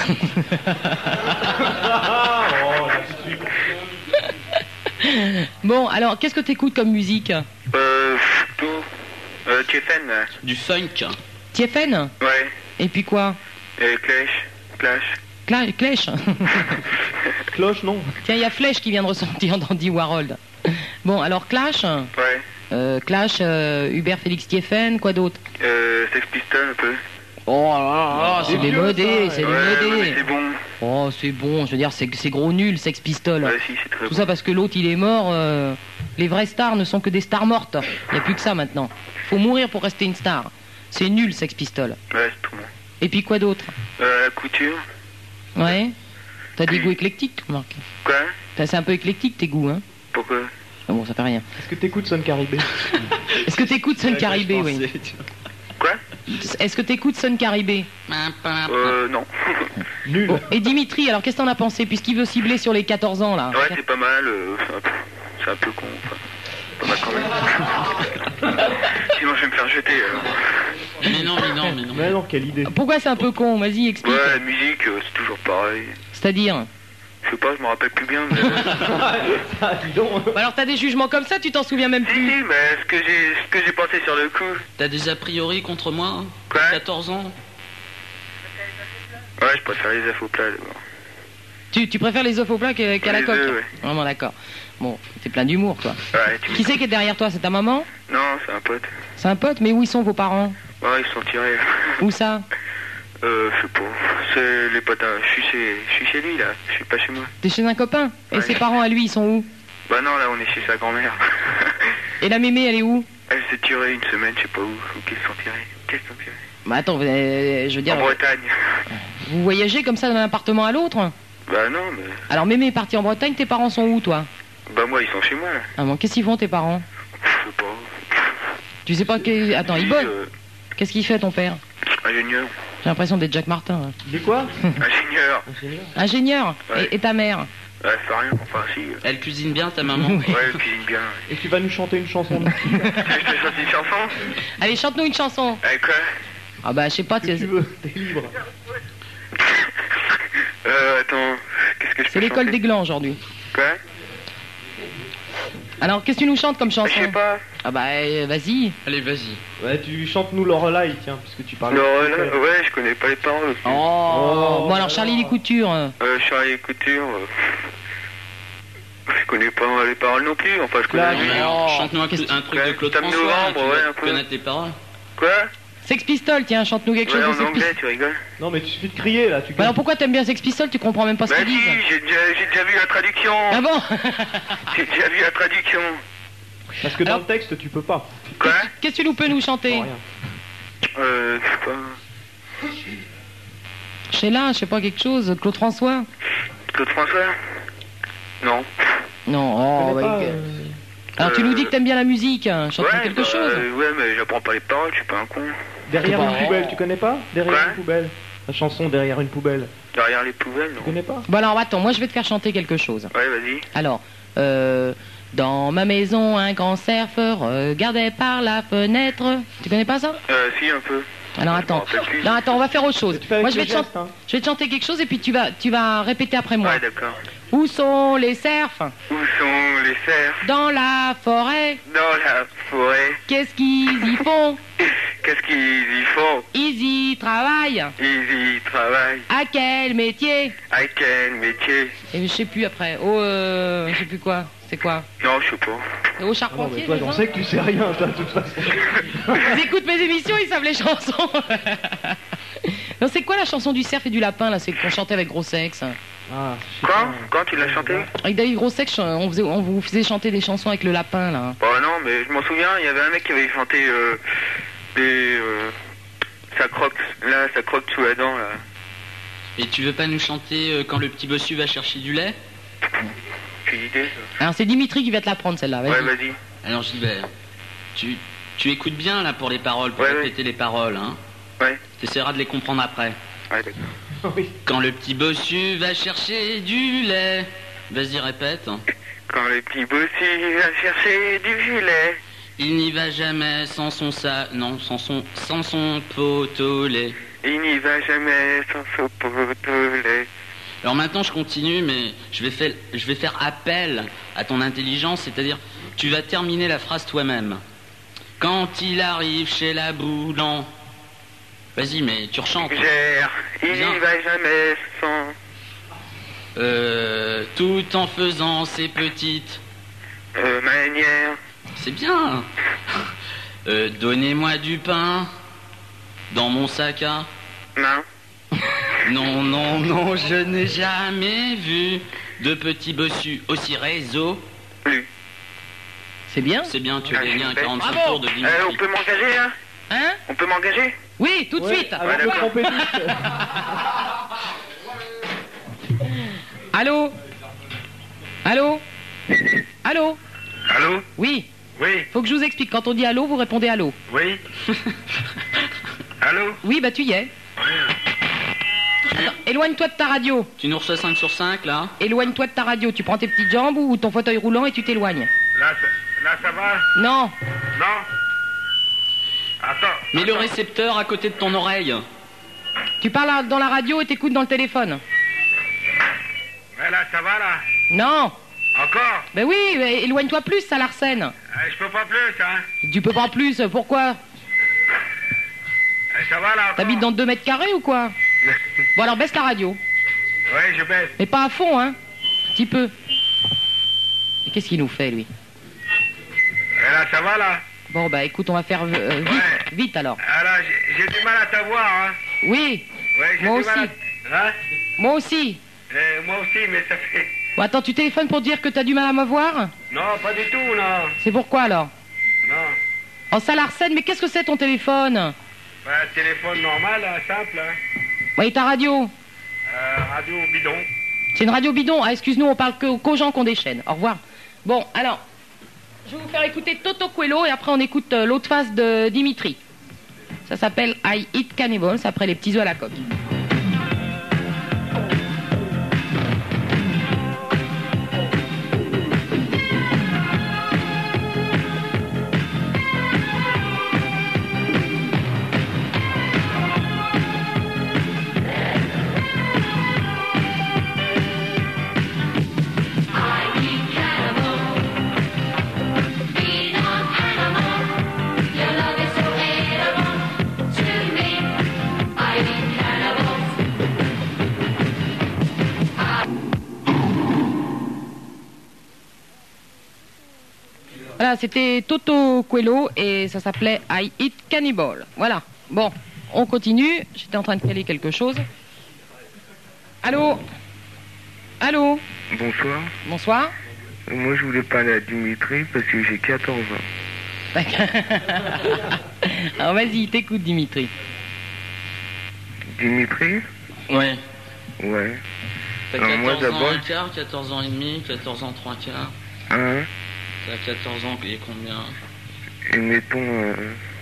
A: Bon, alors, qu'est-ce que t'écoutes comme musique?
H: Euh, tout. Euh, T F N, là.
B: Du funk.
A: T F N?
H: Ouais.
A: Et puis quoi?
H: Et Clash. Clash.
A: Cla- Clash.
G: Cloche, non?
A: Tiens, il y a Flèche qui vient de ressortir dans Andy Warhol. Bon, alors Clash,
H: Ouais.
A: euh, Clash, euh, Hubert Félix T F N, quoi d'autre?
H: Euh, Sex Pistols, un peu.
A: Oh là là, c'est
G: c'est
A: des
G: vieux,
A: modés,
G: ça,
A: c'est
H: Ouais,
A: des
H: ouais, mais
A: modés.
H: c'est bon.
A: Oh, c'est bon, je veux dire, c'est c'est gros nul, Sex Pistols.
H: Ouais, si, c'est très
A: Tout
H: bon.
A: ça parce que l'autre il est mort. euh, les vraies stars ne sont que des stars mortes. Il n'y a plus que ça maintenant. Faut mourir pour rester une star. C'est nul, Sex Pistols.
H: Ouais, c'est tout bon.
A: Et puis quoi d'autre?
H: Euh, la couture.
A: Ouais. T'as des goûts éclectiques, Marc.
H: Quoi?
A: T'as- C'est un peu éclectique tes goûts, hein.
H: Pourquoi?
A: Ah bon, ça fait rien.
G: Est-ce que t'écoutes Son Caribé?
A: Est-ce que t'écoutes Sun Caribé, oui.
H: Quoi?
A: Est-ce que t'écoutes Sun Caribé?
H: Euh, non.
G: Nul.
A: Oh, et Dimitri, alors qu'est-ce que t'en as pensé puisqu'il veut cibler sur les quatorze ans là?
H: Ouais, c'est pas mal. euh, c'est un peu- c'est un peu con. Enfin, pas mal quand même. Sinon, je vais me faire jeter. alors.
B: Mais non, mais non, mais non.
G: Mais non, quelle idée.
A: Pourquoi c'est un peu con? Vas-y, explique.
H: Ouais, la musique, euh, c'est toujours pareil.
A: C'est-à-dire?
H: Je sais pas, je me rappelle plus bien. Mais...
G: Ah, dis donc.
A: Bah alors t'as des jugements comme ça, tu t'en souviens même
H: si,
A: plus.
H: si, mais ce que j'ai ce que j'ai pensé sur le coup.
B: T'as des a priori contre moi hein
H: Quoi?
B: quatorze ans.
H: Ouais, je préfère les infos plats d'abord.
A: Tu, tu préfères les œufs au plat qu'à qu'à la
H: Les
A: coque?
H: œufs, ouais.
A: Vraiment d'accord. Bon, t'es plein d'humour toi.
H: Ouais, tu
A: Qui c'est qui est derrière toi? C'est ta maman?
H: Non, c'est un pote.
A: C'est un pote? Mais où ils sont vos parents?
H: Ouais, ils sont tirés.
A: Où ça?
H: Euh, je sais pas. C'est les potes. à- Je suis chez, je suis chez lui là. Je suis pas chez moi.
A: T'es chez un copain? Et
H: Ouais.
A: ses parents à lui, ils sont où?
H: Bah non, là, on est chez sa grand-mère.
A: Et la mémé, elle est où?
H: Elle s'est tirée une semaine, je sais pas où. Où qu'elles sont tirées? Qu'elles sont tirées?
A: Bah attends, vous, euh, je veux dire,
H: En Bretagne.
A: vous voyagez comme ça d'un appartement à l'autre?
H: Bah non, mais.
A: Alors mémé est partie en Bretagne, tes parents sont où toi?
H: Bah moi, ils sont chez moi là.
A: Ah bon, qu'est-ce qu'ils font tes parents?
H: Je sais pas.
A: Tu sais pas que... Attends, ils
H: Lui,
A: bossent?
H: euh,
A: Qu'est-ce qu'il fait ton père?
H: Ingénieur.
A: J'ai l'impression d'être Jacques Martin. hein.
G: Dis quoi?
H: Ingénieur.
G: Ingénieur.
A: Ingénieur?
H: Ouais.
A: Et, et ta mère?
H: Ouais, c'est rien, enfin si. euh.
B: Elle cuisine bien ta maman.
H: Ouais, elle cuisine bien.
G: Et tu vas nous chanter une chanson de
H: Tu veux que je te chante une chanson?
A: Allez, chante-nous une chanson.
H: Avec quoi?
A: Ah bah je sais pas,
G: que tu
A: tu-
G: veux, t'es libre.
H: Euh, attends. Qu'est-ce que je peux
A: c'est l'école
H: chanter?
A: des glands aujourd'hui.
H: Quoi?
A: Alors, qu'est-ce que tu nous chantes comme chanson?
C: Je sais pas.
A: Ah bah, euh, vas-y.
B: Allez, vas-y.
G: Ouais, tu chantes nous Lorelai, tiens, puisque tu parles.
C: Lorelai, ouais, je connais pas les paroles aussi.
A: Oh,
G: Oh,
A: bon, alors, Charlie les Coutures.
C: Euh, Charlie Couture, euh, je connais pas les paroles non plus, enfin je connais
G: Là,
C: la
B: Non, mais
C: musique.
B: alors,
A: Oh,
B: chante-nous un,
A: qu'est-ce
B: un truc
C: que-
B: de Claude
C: Tom
B: François.
C: Novembre,
B: tu
C: ouais,
B: dois
C: un peu.
B: connaître les paroles.
C: Quoi?
A: Sex Pistols, tiens, chante-nous quelque
C: Ouais,
A: chose de
C: en
A: Sex
C: anglais,
A: Pistols.
C: tu rigoles?
G: Non, mais tu suffit de crier là, tu
A: Bah alors, pourquoi t'aimes bien Sex Pistols? Tu comprends même pas ce
C: Bah
A: qu'ils
C: si,
A: disent.
C: j'ai déjà, j'ai déjà vu la traduction.
A: Ah bon?
C: J'ai déjà vu la traduction.
G: Parce que dans
A: Alors-
G: le texte, tu peux pas.
C: Quoi?
A: Qu'est-ce que tu nous peux nous chanter?
G: Non, rien.
C: Euh, je sais pas.
A: Sheila, je sais pas, quelque chose. Claude François?
C: Claude François? Non.
A: Non, oh,
G: Tu connais
A: bah,
G: pas,
A: euh,
G: euh,
A: Alors, tu
C: Euh,
A: nous dis que t'aimes bien la musique. hein. Chante-nous
C: Ouais,
A: quelque
C: bah,
A: chose.
C: euh, ouais, mais j'apprends pas les paroles, je suis pas un con.
G: Derrière
A: Bah,
G: une
A: oh.
G: poubelle, tu connais pas? Derrière
C: Quoi
G: une poubelle. La chanson Derrière une poubelle.
C: Derrière les poubelles,
G: Tu
C: non?
G: connais pas?
A: Bon, alors, attends, moi, je vais te faire chanter quelque chose.
C: Ouais, vas-y.
A: Alors, euh, dans ma maison, un grand cerf regardait par la fenêtre. Tu connais pas ça?
C: Euh, si, un peu.
A: Alors,
C: Je
A: attends.
C: m'en rappelle plus.
A: Non, attends, on va faire autre chose.
G: Tu fais avec
A: Moi, je vais,
G: le
A: te chan-
G: geste, hein.
A: je vais te chanter quelque chose et puis tu vas, tu vas répéter après moi.
C: Ouais, d'accord.
A: Où sont les cerfs?
C: Où sont les cerfs?
A: Dans la forêt.
C: Dans la forêt.
A: Qu'est-ce qu'ils y font?
C: Qu'est-ce qu'ils y font?
A: Ils y travaillent.
C: Ils y travaillent.
A: À quel métier?
C: À quel métier?
A: Et je sais plus après. Au, euh, je sais plus quoi. C'est quoi?
C: Non, je sais pas.
A: Au
G: Ah non, mais
A: charpentier,
G: toi,
A: c'est
G: j'en
A: ça?
G: sais que tu sais rien, toi, de toute façon.
A: Ils écoutent mes émissions, ils savent les chansons. Non, c'est quoi la chanson du cerf et du lapin là? C'est qu'on chantait avec Gros Sex.
G: Ah, je sais
C: Quand?
G: pas.
C: Quand tu l'as chanté?
A: Avec David Gros Sex, on, faisait, on vous faisait chanter des chansons avec le lapin là.
C: Bah non, mais je m'en souviens, il y avait un mec qui avait chanté euh, des... Euh, ça croque, là, ça croque sous la dent, là.
B: Et tu veux pas nous chanter euh, quand le petit bossu va chercher du lait?
C: J'ai une idée, ça.
A: Alors c'est Dimitri qui va te la prendre celle-là. Vas-y.
C: Ouais, vas-y.
B: Alors j'y vais. Tu, tu écoutes bien là pour les paroles, pour
C: Ouais,
B: répéter les paroles, hein?
C: Ouais.
B: Tu essaieras de les comprendre après.
C: Ouais, d'accord.
G: Oui.
B: Quand le petit bossu va chercher du lait. Vas-y, répète.
C: Quand le petit bossu va chercher du lait,
B: Il n'y va jamais sans son sa... Non, sans son... sans son pot au lait.
C: il n'y va jamais sans son pot de lait.
B: Alors maintenant je continue, mais je vais faire, je vais faire appel à ton intelligence, c'est-à-dire tu vas terminer la phrase toi-même. Quand il arrive chez la boulan... Vas-y, mais tu rechantes.
C: Gère, il
B: Bien.
C: n'y va jamais sans...
B: Euh, tout en faisant ses petites...
C: Euh, manière.
B: C'est bien. Euh, donnez-moi du pain dans mon sac à...
C: Non.
B: Non, non, non, je n'ai jamais vu de petit bossu aussi réseau.
C: Plus.
A: C'est bien?
B: C'est bien, tu as
C: Ah,
B: gagné un
C: super.
B: quarante-cinq
A: Bravo.
B: tours de Dimitri.
C: Euh, on peut m'engager, là?
A: Hein?
C: On peut m'engager?
A: Oui, tout de
G: Ouais,
A: suite.
G: Avec
C: Ouais,
G: le
C: d'accord.
G: trompettiste.
A: Allô? Allô? Allô?
C: Allô?
A: Oui.
C: Oui,
A: Faut que je vous explique. Quand on dit allô, vous répondez allô.
C: oui. Allô?
A: Oui, bah tu y es. Attends, éloigne-toi de ta radio.
B: Tu nous reçois cinq sur cinq, là?
A: Éloigne-toi de ta radio. Tu prends tes petites jambes ou ton fauteuil roulant et tu t'éloignes.
C: Là, ça, là, ça va?
A: Non.
C: Non? Attends.
B: Mets le
C: attends.
B: récepteur à côté de ton oreille.
A: Tu parles dans la radio et t'écoutes dans le téléphone.
C: Ouais, là, ça va, là?
A: Non.
C: Encore?
A: Ben oui, mais éloigne-toi plus, ça l'arsène.
C: Euh, je peux pas plus, hein?
A: Tu peux pas plus, pourquoi?
C: Euh, ça va, là, encore?
A: T'habites dans deux mètres carrés ou quoi? Bon alors baisse la radio.
C: Ouais, je baisse.
A: Mais pas à fond, hein. Un petit peu. Et qu'est-ce qu'il nous fait, lui?
C: Et là, ça va, là?
A: Bon bah écoute, on va faire euh, vite,
C: Ouais.
A: vite alors.
C: Ah, là, j'ai j'ai du mal à t'avoir, hein?
A: Oui,
C: Ouais, j'ai
A: Moi
C: du mal
A: aussi.
C: à... Hein?
A: moi aussi.
C: Euh, moi aussi, mais ça fait...
A: Bon attends, tu téléphones pour dire que t'as du mal à me voir?
C: Non, pas du tout, non.
A: C'est pourquoi alors?
C: Non.
A: Oh ça l'arsène, mais qu'est-ce que c'est ton téléphone?
C: Bah, téléphone normal, hein, simple, hein.
A: Oui, ta radio.
C: Euh, radio bidon.
A: C'est une radio bidon. Ah excuse-nous, on parle que- qu'aux gens qu'on déchaîne. Au revoir. Bon, alors, je vais vous faire écouter Toto Coelho et après on écoute euh, l'autre face de Dimitri. Ça s'appelle I Eat Cannibals, après les petits œufs à la coque. Voilà, c'était Toto Coelho et ça s'appelait I Eat Cannibal. Voilà. Bon, on continue. J'étais en train de caler quelque chose. Allô? Allô?
J: Bonsoir.
A: Bonsoir.
J: Moi, je voulais parler à Dimitri parce que j'ai quatorze ans.
A: Alors vas-y, t'écoute Dimitri.
J: Dimitri?
B: Ouais.
J: Ouais.
B: T'as
J: Alors, moi,
B: quatorze ans
J: d'abord-
B: un quart, quatorze ans et demi, quatorze ans trois quarts.
J: Hein?
B: T'as quatorze ans et combien?
J: Et mettons euh,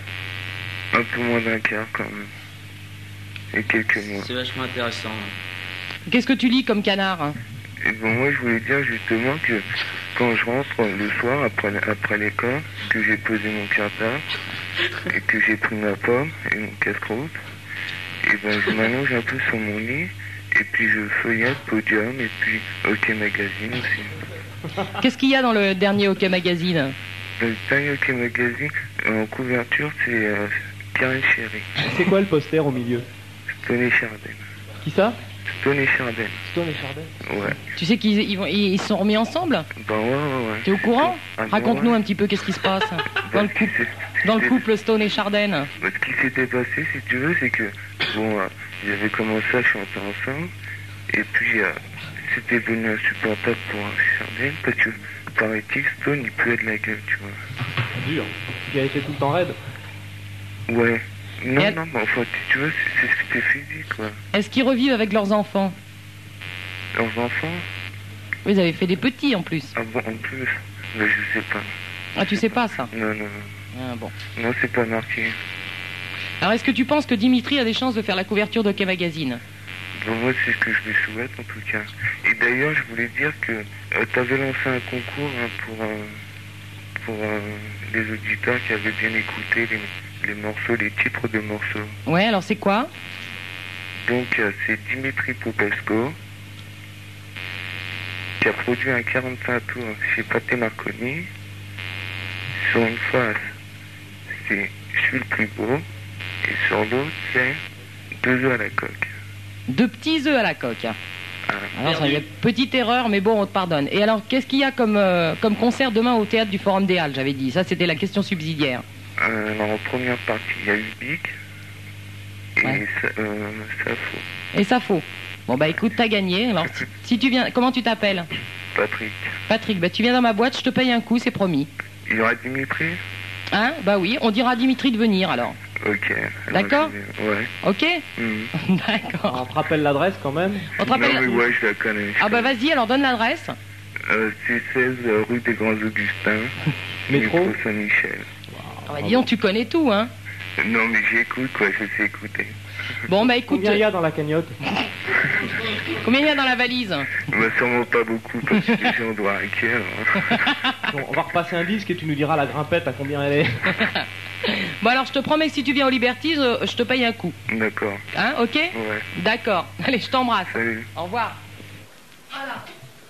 J: un peu moins d'un quart quand même. Et quelques mois.
B: C'est vachement intéressant.
A: Qu'est-ce que tu lis comme canard?
J: Et bon, moi, je voulais dire justement que quand je rentre le soir après, après l'école, que j'ai posé mon cartable et que j'ai pris ma pomme et mon casse-croûte, et ben je m'allonge un peu sur mon lit et puis je feuillette Podium et puis OK Magazine aussi.
A: Qu'est-ce qu'il y a dans le dernier OK Magazine?
J: Le dernier OK Magazine, en couverture, c'est euh, Karen Chéry.
G: C'est quoi le poster au milieu?
J: Tony Chardin.
G: Qui ça?
J: Tony Chardin.
G: Stone et Chardin.
J: Ouais.
A: Tu sais qu'ils ils vont- ils se sont remis ensemble?
J: Bah ouais, ouais, ouais.
A: T'es au courant?
J: Ah, bon,
A: Raconte-nous
J: ouais.
A: un petit peu qu'est-ce qui se passe dans le couple,
J: C'est-
A: dans le
J: c'est-
A: couple Stone et Chardin.
J: Bah, ce qui s'était passé, si tu veux, c'est que, bon, euh, ils avaient commencé à chanter ensemble, et puis euh, c'était devenu insupportable pour euh, Chardin, parce que, paraît-il, Stone, il puait de la gueule, tu vois.
G: Dur. Il a été tout le temps raide.
J: Ouais. Non,
A: Et elle-
J: non, mais enfin, si tu veux, c'est- c'est- c'était physique, quoi.
A: Est-ce qu'ils revivent avec leurs enfants?
J: Leurs enfants?
A: Oui, ils avaient fait des petits en plus.
J: Ah bon, en plus? Mais je sais pas.
A: Ah, tu sais pas ça?
J: Non, non, non.
A: Ah, bon.
J: Non, c'est pas marqué.
A: Alors, est-ce que tu penses que Dimitri a des chances de faire la couverture d'Ok Magazine?
J: Bon, moi, c'est ce que je lui souhaite, en tout cas. Et d'ailleurs, je voulais dire que euh, t'avais lancé un concours hein, pour, euh, pour euh, les auditeurs qui avaient bien écouté les, les morceaux, les titres de morceaux.
A: Ouais, alors c'est quoi?
J: Donc, euh, c'est Dimitri Popesco qui a produit un quarante-cinq tours chez Pathé Marconi. Sur une face, c'est Je suis le plus beau. Et sur l'autre, c'est Deux œufs à la coque.
A: Deux petits œufs à la coque.
J: Ah,
A: Alors, ça y est, petite erreur, mais bon, on te pardonne. Et alors, qu'est-ce qu'il y a comme, euh, comme concert demain au théâtre du Forum des Halles, j'avais dit? Ça, c'était la question subsidiaire.
J: euh, alors, en première partie, il y a eu Bic et
A: Ouais.
J: ça, euh, Safo.
A: Et ça faut. Bon, bah écoute, t'as gagné. Alors, si, si tu viens, comment tu t'appelles?
J: Patrick.
A: Patrick, bah tu viens dans ma boîte, je te paye un coup, c'est promis.
J: Il y aura Dimitri?
A: Hein? Bah oui, on dira à Dimitri de venir alors.
J: Ok. alors
A: D'accord.
J: je vais- Ouais.
A: Ok?
J: Mhm.
A: D'accord.
G: On te rappelle l'adresse quand même.
A: On te rappelle.
J: Non, mais ouais, je la connais.
A: Ah bah vas-y, alors donne l'adresse.
J: Euh, c'est seize euh, rue des Grands Augustins.
G: Métro.
J: Saint-Michel.
A: Ah bah dis donc, tu connais tout, hein?
J: Non, mais j'écoute, quoi, je sais écouter.
A: Bon bah écoute,
G: Combien il y a dans la cagnotte?
A: combien il y a dans la valise?
J: Bah, sûrement pas beaucoup, parce que les gens doivent arrêter, alors.
G: Bon, on va repasser un disque et tu nous diras la grimpette à combien elle est.
A: Bon alors, je te promets que si tu viens au Liberty, je, je te paye un coup.
J: D'accord.
A: Hein, ok?
J: Ouais.
A: D'accord. Allez, je t'embrasse.
J: Salut.
A: Au revoir. Voilà.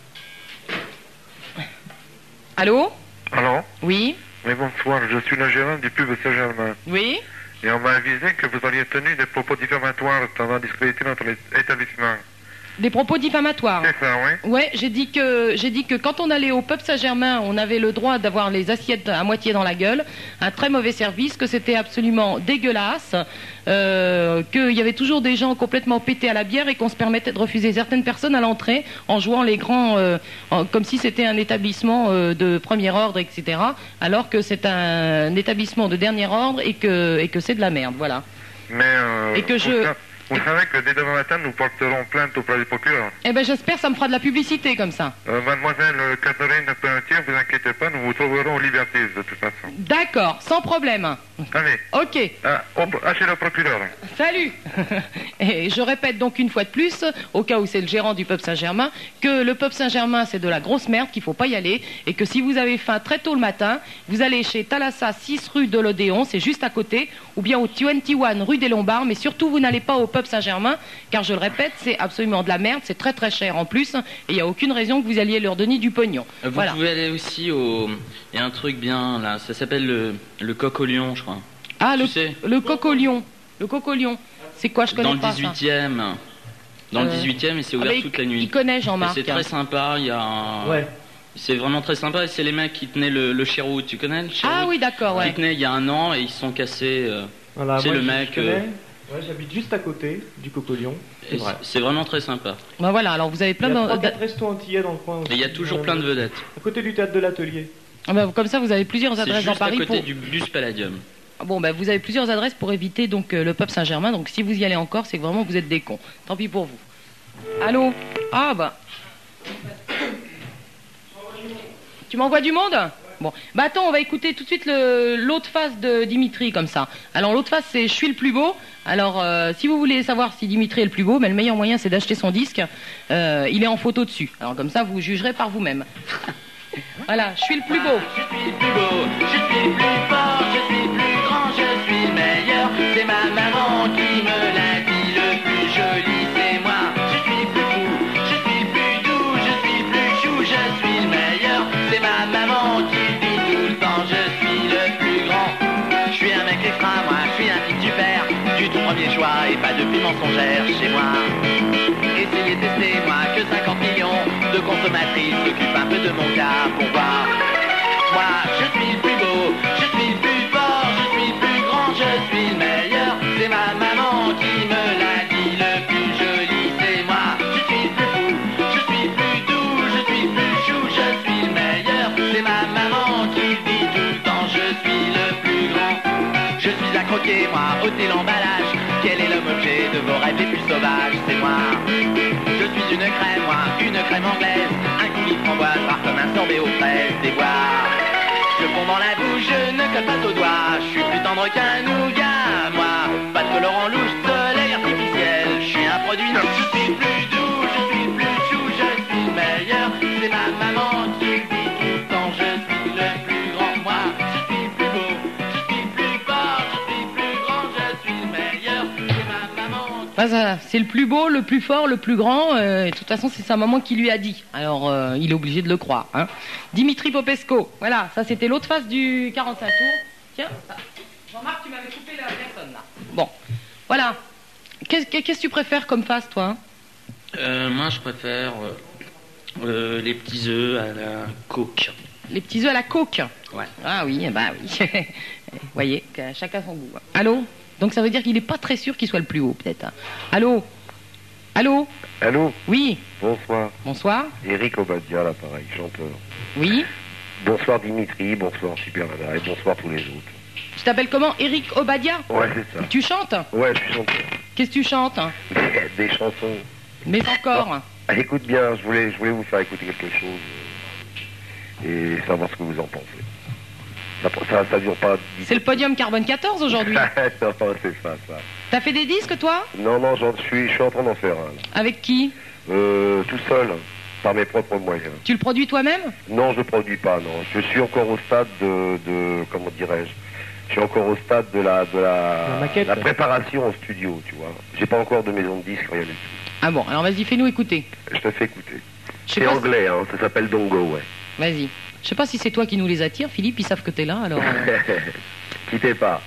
A: Allô?
K: Alors,
A: Oui?
K: mais bonsoir, je suis le gérant du pub Saint-Germain.
A: Oui?
K: Et on m'a avisé que vous auriez tenu des propos diffamatoires tendant discréditer notre établissement.
A: Des propos diffamatoires.
K: C'est ça, oui?
A: Ouais, j'ai dit que j'ai dit que quand on allait au pub Saint-Germain, on avait le droit d'avoir les assiettes à moitié dans la gueule, un très mauvais service, que c'était absolument dégueulasse, euh, qu'il y avait toujours des gens complètement pétés à la bière et qu'on se permettait de refuser certaines personnes à l'entrée en jouant les grands, euh, en- comme si c'était un établissement euh, de premier ordre, et cetera. Alors que c'est un, établissement de dernier ordre et que et que c'est de la merde, voilà.
K: Mais euh,
A: Et que
K: vous,
A: je-
K: sa- vous savez que dès demain matin, nous porterons plainte auprès du procureur.
A: Eh ben j'espère, ça me fera de la publicité comme ça.
K: Euh, mademoiselle euh, Catherine Pelletier, vous inquiétez pas, nous vous trouverons aux libertés de toute façon.
A: D'accord, sans problème.
K: Allez,
A: Ok.
K: ah, au- ah, chez le procureur.
A: Salut. Et je répète donc une fois de plus, au cas où c'est le gérant du pub Saint-Germain, que le pub Saint-Germain c'est de la grosse merde, qu'il faut pas y aller, et que si vous avez faim très tôt le matin, vous allez chez Thalassa six rue de l'Odéon, c'est juste à côté, ou bien au vingt et un rue des Lombards, mais surtout vous n'allez pas au pub Saint-Germain, car je le répète, c'est absolument de la merde, c'est très très cher en plus, et il n'y a aucune raison que vous alliez leur donner du pognon.
B: Vous
A: Voilà.
B: pouvez aller aussi au... Il y a un truc bien là, ça s'appelle le, le coq au lion, je crois.
A: Ah,
B: Tu
A: le,
B: sais.
A: le coq au lion. Le coq au lion. C'est quoi, je connais
B: Dans le
A: pas ça.
B: dix-huitième. Dans le
A: Euh,
B: dix-huitième et c'est
A: ah
B: ouvert
A: bah,
B: toute
A: il-
B: la nuit.
A: il connaît,
B: Et
A: Jean-Marc.
B: c'est très sympa, il y a...
G: Ouais.
B: C'est vraiment très sympa. Et c'est les mecs qui tenaient le, le Sherwood. Tu connais le Sherwood?
A: Ah oui, d'accord, ouais.
B: Qui tenaient il y a un an et ils se sont cassés. Euh,
G: Voilà,
B: c'est
G: moi,
B: le
G: je-
B: mec.
G: je connais.
B: euh,
G: Ouais, j'habite juste à côté du Cocolion. C'est
B: et
G: vrai.
B: c'est- c'est vraiment très sympa.
A: Bah voilà, alors vous avez plein
G: Il y a
A: de...
G: trois, quatre restos antillais dans le coin aussi.
B: Et il y a toujours plein de vedettes.
G: À côté du théâtre de l'Atelier.
A: Ah bah, comme ça, vous avez plusieurs
B: C'est
A: adresses
B: juste
A: dans Paris
B: à côté
A: pour...
B: du bus Palladium.
A: Bon, bah, vous avez plusieurs adresses pour éviter donc euh, le pub Saint-Germain. Donc si vous y allez encore, c'est que vraiment vous êtes des cons. Tant pis pour vous. Allô? Ah bah. Tu m'envoies du monde? Bon. Bah attends, on va écouter tout de suite le- l'autre face de Dimitri comme ça. Alors l'autre face c'est Je suis le plus beau. Alors euh, si vous voulez savoir si Dimitri est le plus beau, mais le meilleur moyen c'est d'acheter son disque. Euh, il est en photo dessus. Alors comme ça vous jugerez par vous-même. Voilà, je suis le plus beau.
L: Je suis le plus beau, je suis le plus fort, je suis le plus grand, je suis le meilleur. C'est ma maman qui me l'a dit, le plus joli c'est moi. Je suis le plus fou, je suis le plus doux, je suis le plus chou, je suis le meilleur. C'est ma maman qui le dit tout le temps, je suis le plus grand. Je suis un mec extra, moi, je suis un type super, du tout premier choix et pas de pile mensongère chez moi. Essayez de tester, moi, que cinquante millions de consommatrices s'occupent un peu de mon cas pour voir. Moi, je suis le plus beau, je suis le plus fort, je suis le plus grand, je suis le meilleur. C'est ma maman qui me l'a dit, le plus joli c'est moi. Je suis le plus fou, je suis le plus doux, je suis le plus chou, je suis le meilleur. C'est ma maman qui le dit tout le temps, je suis le plus grand. Je suis à croquer, moi, ôtez l'emballage. Quel est l'homme objet de vos rêves les plus sauvages? C'est moi. Je suis une crème, moi, une crème anglaise. Un coulis framboise, rare comme un sorbet aux fraises. Des bois. Je fonds dans la bouche, je ne colle pas aux doigts. Je suis plus tendre qu'un nougat, moi. Pas de colorant louche, soleil artificiel. Je suis un produit, non. Je suis plus doux, je suis plus chou, je suis le meilleur. C'est ma maman qui le dit tout le temps. Je suis le plus grand, moi. Je suis le plus beau, je suis le plus fort, je suis le plus grand, je suis le meilleur. C'est ma maman.
A: Bah, ça, c'est le plus beau, le plus fort, le plus grand. euh, et de toute façon, c'est sa maman qui lui a dit. Alors, euh, il est obligé de le croire. Hein. Dimitri Popesco. Voilà, ça c'était l'autre face du quarante-cinq tours. Tiens, ça. Jean-Marc, tu m'avais coupé la personne là. Bon, voilà. Qu'est-ce qu'est-ce que tu préfères comme face, toi?
B: Euh, moi, je préfère euh, euh, les petits œufs à la coque.
A: Les petits œufs à la coque.
B: Ouais.
A: Ah oui, eh bah oui. Vous voyez, que chacun son goût. Allô? Donc ça veut dire qu'il n'est pas très sûr qu'il soit le plus haut, peut-être. hein. Allô? Allô?
F: Allô?
A: Oui.
F: Bonsoir.
A: Bonsoir.
F: Eric Obadia, l'appareil, chanteur.
A: Oui.
F: Bonsoir Dimitri, bonsoir Super Nana et bonsoir tous les autres.
A: Tu t'appelles comment? Eric Obadia?
F: Ouais, c'est ça.
A: Tu chantes?
F: Ouais, je suis chanteur.
A: Qu'est-ce que tu chantes?
F: Des, des chansons.
A: Mais encore.
F: Ah, écoute bien, je voulais, je voulais vous faire écouter quelque chose euh, et savoir ce que vous en pensez. Ça, ça, ça dure pas dix
A: C'est le podium Carbone quatorze aujourd'hui.
F: Non, c'est ça, ça.
A: T'as fait des disques, toi?
F: Non, non, j'en suis, je suis en train d'en faire un. là.
A: Avec qui?
F: Euh, tout seul, par mes propres moyens.
A: Tu le produis toi-même?
F: Non, je produis pas, non. Je suis encore au stade de, de comment dirais-je, je suis encore au stade de la, de la,
G: La maquette.
F: la préparation au studio, tu vois. J'ai pas encore de maison de disque, rien du tout.
A: Ah bon, alors vas-y, fais-nous écouter.
F: Je te fais écouter.
A: Je sais
F: C'est
A: pas
F: anglais, hein, ça s'appelle Dongo, ouais.
A: si- Vas-y. Je sais pas si c'est toi qui nous les attire, Philippe, ils savent que t'es là, alors... euh,
F: Quittez pas.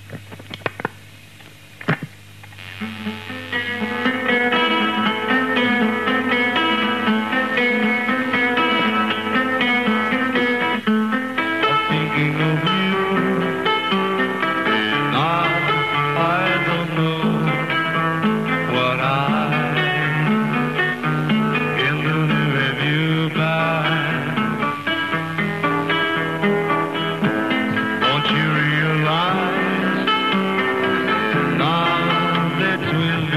L: Thinking of you. Now I don't know what I can do to have you back. Don't you realize now that we're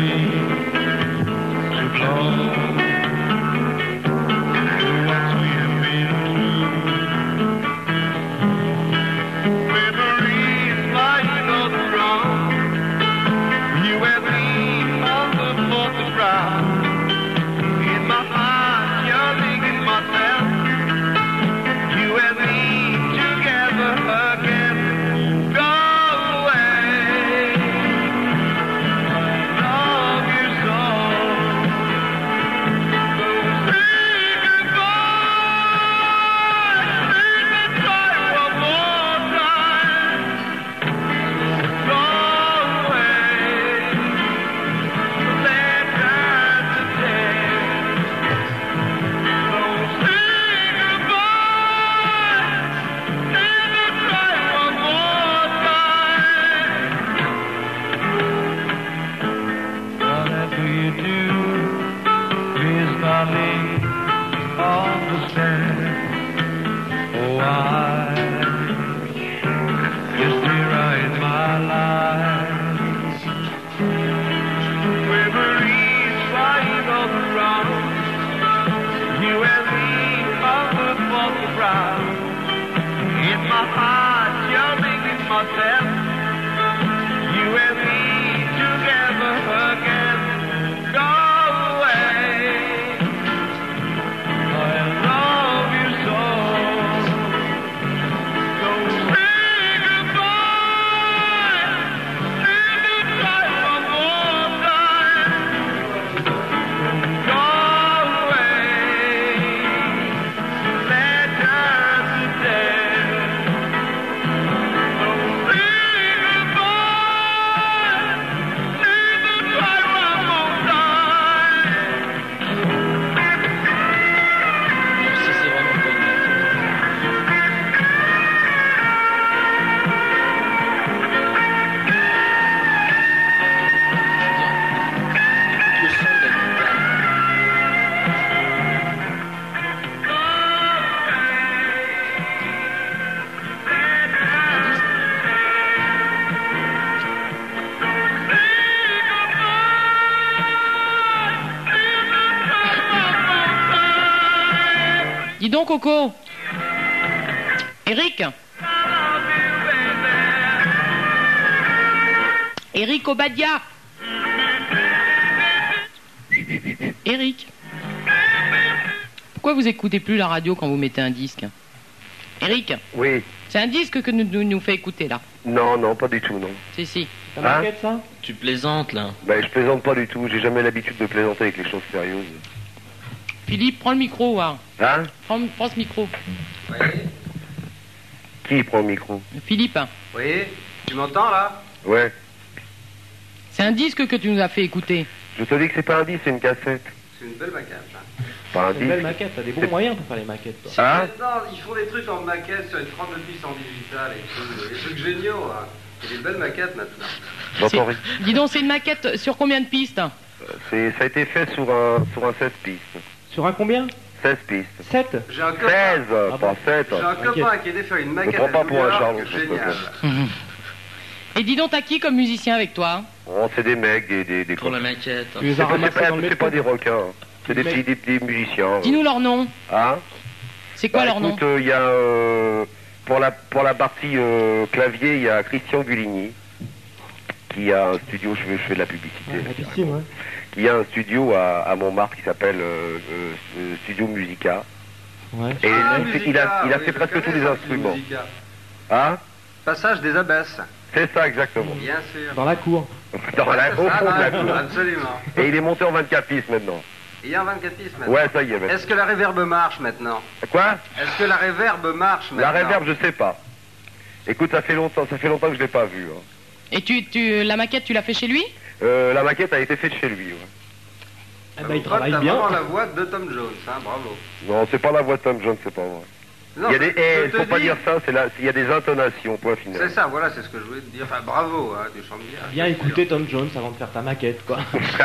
C: ourselves, you and me together again. Go away, I love you so. So say goodbye, say goodbye one more time. Go away, let us today. So say goodbye, say goodbye one more time.
B: Ça, c'est vraiment pas une Le son de la guitare.
A: Dis donc, Coco. Eric. Eric Obadia. Eric. Pourquoi vous écoutez plus la radio quand vous mettez un disque? Eric.
F: Oui.
A: C'est un disque que nous, nous, nous fait écouter là.
F: Non, non, pas du tout, non.
A: Si, si.
G: Ta
F: Hein
G: maquette, ça?
B: Tu plaisantes là.
F: Ben, je plaisante pas du tout. J'ai jamais l'habitude de plaisanter avec les choses sérieuses.
A: Philippe, prends le micro, hein.
F: Hein?
A: Prends, prends ce micro.
F: Qui prend le micro?
A: Philippe,
M: Oui, tu m'entends là?
F: Ouais.
A: c'est un disque que tu nous as fait écouter.
F: Je te dis que c'est pas un disque, c'est une cassette.
M: C'est une belle maquette. Hein.
F: Pas un
G: C'est une belle
F: disque.
G: maquette, t'as des bons moyens pour faire les maquettes, toi.
F: Hein?
M: Non, ils font des trucs en maquette sur une trente-deux pistes en digital et tout. Des trucs géniaux. Hein. Il y a des belles maquettes maintenant.
F: J'entends rien.
A: Dis donc, c'est une maquette sur combien de pistes?
F: C'est, ça a été fait sur un, sur un seize pistes.
G: Sur un combien?
F: seize pistes.
G: sept?
M: J'ai un copain,
F: seize,
G: Ah
F: pas
G: bon.
F: sept.
M: j'ai un copain qui a aidé faire une maquette
F: prends pas
M: à
F: pour un
M: New York,
F: charlot,
M: génial.
A: Et dis donc, t'as qui comme musicien avec toi?
F: Oh, c'est des mecs, des... des, des
B: Pour la maquette.
G: Tu les
F: C'est
G: as
F: pas, c'est
G: ramassés
F: pas-
G: dans le
F: c'est
G: métro?
F: pas des requins. C'est des
G: Des
F: petits des, petits musiciens.
A: Dis-nous leur nom.
F: Hein?
A: C'est quoi
F: Bah,
A: leur nom?
F: écoute, il y a... euh, pour, la, pour la partie euh, clavier, il y a Christian Guligny, qui a un studio, je fais, je fais de la publicité.
G: Ouais, la piscine, ouais.
F: Il y a un studio à, à Montmartre qui s'appelle euh, euh, euh, Studio Musica.
G: Ouais.
F: Et
M: Ah,
F: il, fait-
M: Musica,
F: il a, il a
M: oui,
F: fait
M: je
F: presque
M: connais
F: tous les
M: ça,
F: instruments.
M: Musica.
F: Hein?
M: Passage des abesses.
F: C'est ça, exactement.
M: Bien sûr.
G: Dans la cour.
F: Dans la, au
M: Ah,
F: fond de la
M: non,
F: cour.
M: absolument.
F: Et il est monté en vingt-quatre pistes maintenant.
M: Il y a un vingt-quatre pistes maintenant.
F: Ouais, ça y est. maintenant.
M: Est-ce que la réverbe marche maintenant?
F: Quoi?
M: Est-ce que la réverbe marche maintenant?
F: La réverb, je sais pas. Écoute, ça fait longtemps, ça fait longtemps que je l'ai pas vu. hein.
A: Et tu, tu, la maquette, tu l'as fait chez lui?
F: Euh, la maquette a été faite chez lui. ouais.
G: Eh
M: Ah,
G: ben, il
M: toi,
G: travaille
M: t'as
G: bien.
M: vraiment la voix de Tom Jones, hein, bravo.
F: Non, c'est pas la voix de Tom Jones, c'est pas vrai.
M: Non,
F: il y a des,
M: je
F: eh,
M: te
F: faut pas
M: dis-
F: dire ça, c'est là, il y a des intonations, point final.
M: C'est ça, voilà, c'est ce que je voulais te dire. Enfin, bravo, hein, tu chantes bien.
G: Bien écouter Tom Jones avant de faire ta maquette, quoi.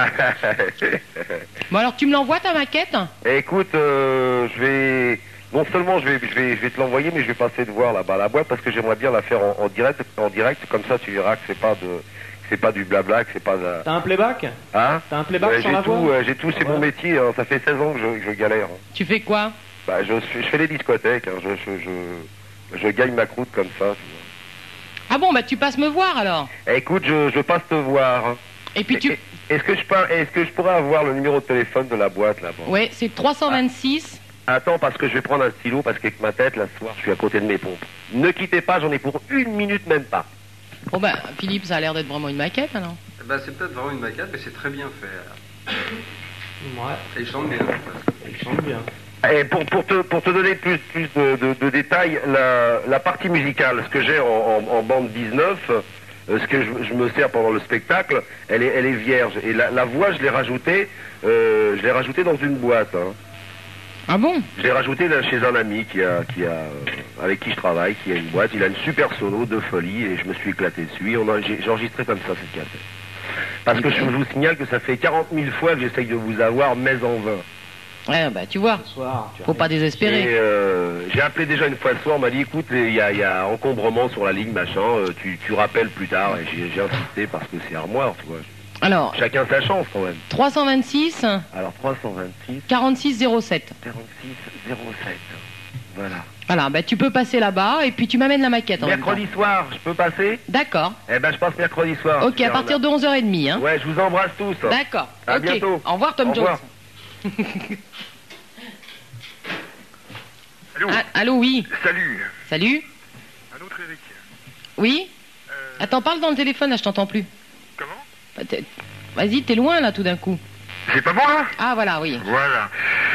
A: Bon, alors tu me l'envoies ta maquette?
F: Eh, écoute, euh, je vais, non seulement je vais, je vais, je vais te l'envoyer, mais je vais passer te voir là-bas à la boîte parce que j'aimerais bien la faire en, en direct, en direct, comme ça tu verras que c'est pas de, que c'est pas du blabla, que c'est pas de...
G: T'as un playback?
F: Hein?
G: T'as un playback
F: Ouais,
G: sans
F: j'ai
G: la
F: tout,
G: voix?
F: euh, j'ai tout, c'est
G: Ouais.
F: mon métier, hein, ça fait seize ans que je, que je galère. hein.
A: Tu fais quoi?
F: Bah, je, je fais les discothèques, hein, je, je, je, je gagne ma croûte comme ça.
A: Ah bon, bah tu passes me voir alors.
F: Eh, écoute, je, je passe te voir. hein.
A: Et puis tu...
F: Eh, Est-ce que je peux, est-ce que je pourrais avoir le numéro de téléphone de la boîte là-bas?
A: Ouais, c'est trois cent vingt-six.
F: Attends, parce que je vais prendre un stylo, parce qu'avec ma tête, là, ce soir, je suis à côté de mes pompes. Ne quittez pas, j'en ai pour une minute, même pas.
A: Bon bah, Philippe, ça a l'air d'être vraiment une maquette, alors.
M: Eh ben, c'est peut-être vraiment une maquette, mais c'est très bien fait. alors.
G: Ouais.
M: Et il chante bien.
G: Il chante bien.
F: Et pour, pour, te, pour te donner plus, plus de, de- de détails, la, la partie musicale, ce que j'ai en, en- en bande dix-neuf, euh, ce que je, je me sers pendant le spectacle, elle est, elle est vierge. Et la, la voix, je l'ai rajoutée, euh, je l'ai rajoutée dans une boîte. hein.
A: Ah bon?
F: Je l'ai rajoutée là, chez un ami qui a, qui a, euh, avec qui je travaille, qui a une boîte. Il a une super solo de folie et je me suis éclaté dessus. Et on a- j'ai j'ai enregistré comme ça cette cassette. Parce que je vous signale que ça fait quarante mille fois que j'essaye de vous avoir, mais en vain.
A: Ouais, bah tu vois.
G: Ce soir, tu
A: Faut pas
F: Et
A: désespérer.
F: euh, j'ai appelé déjà une fois le soir, on m'a dit écoute, il y a, il y a encombrement sur la ligne, machin, euh, tu, tu rappelles plus tard. Et j'ai j'ai insisté parce que c'est armoire, tu vois.
A: Alors,
F: Chacun sa chance quand même.
A: trois cent vingt-six,
F: Alors trois cent vingt-six,
A: quarante-six zéro sept.
F: quarante-six, zéro sept. Voilà.
A: Voilà, bah, tu peux passer là-bas et puis tu m'amènes la maquette en même
F: Mercredi
A: temps.
F: soir, je peux passer?
A: D'accord.
F: Eh ben, je passe mercredi soir.
A: Ok, à partir de onze heures trente. Hein.
F: Ouais, je vous embrasse tous.
A: D'accord.
F: À
A: Ok.
F: bientôt.
A: Au revoir, Tom
F: Au revoir.
A: Jones.
K: Allô.
A: Ah, allô, oui.
K: Salut.
A: Salut.
K: Un autre Eric.
A: Oui. Attends, parle dans le téléphone, là, je t'entends plus.
K: Comment?
A: Bah, t'es- Vas-y, t'es loin, là, tout d'un coup.
K: C'est pas bon, là?
A: Ah, voilà, oui.
K: Voilà.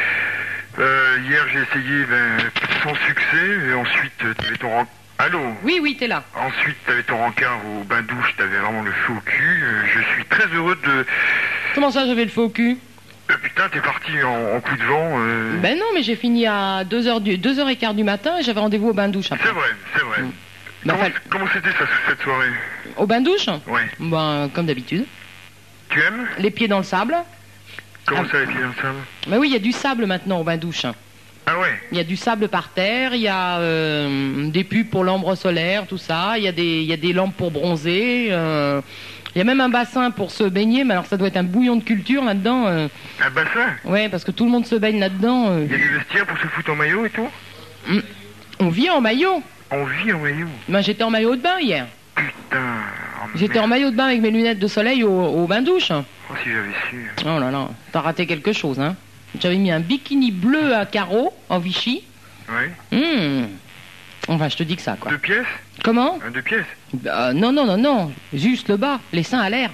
K: Euh, hier, j'ai essayé, ben, sans succès, et ensuite, euh, t'avais ton ren- Allô?
A: Oui, oui, t'es là.
K: Ensuite, t'avais ton rencard au bain-douche, t'avais vraiment le feu au cul. Euh, je suis très heureux de...
A: Comment ça, j'avais le faux cul?
K: Euh, putain, t'es parti en, en coup de vent. Euh...
A: Ben non, mais j'ai fini à deux heures du, deux heures quinze du matin et j'avais rendez-vous au bain-douche après.
K: C'est vrai, c'est vrai.
A: Bah,
K: Comment,
A: fallait-
K: comment c'était ça, cette soirée?
A: Au bain-douche?
K: Ouais.
A: Ben, comme d'habitude.
K: Tu aimes?
A: Les pieds dans le sable.
K: Comment
A: Ah.
K: ça, les pieds dans le sable?
A: Ben oui, il y a du sable maintenant au bain-douche.
K: Ah ouais?
A: Il y a du sable par terre, il y a euh, des pubs pour l'ombre solaire, tout ça. Il y a des, il y a des lampes pour bronzer. euh, Il y a même un bassin pour se baigner, mais alors ça doit être un bouillon de culture là-dedans. euh.
K: Un bassin?
A: Ouais, parce que tout le monde se baigne là-dedans. euh.
K: Il y a des vestiaires pour se foutre en maillot et tout?
A: Mm. On vit en maillot.
K: On vit en maillot?
A: Ben, j'étais en maillot de bain hier.
K: Putain. Oh,
A: J'étais en maillot de bain avec mes lunettes de soleil au, au bain-douche.
K: Oh, si j'avais su.
A: Oh là là, t'as raté quelque chose, hein. J'avais mis un bikini bleu à carreaux en Vichy.
K: Ouais.
A: Hum. Enfin, je te dis que ça, quoi.
K: Deux pièces?
A: Comment?
K: Un deux pièces?
A: Bah, non, non, non, non. Juste le bas, les seins à l'air.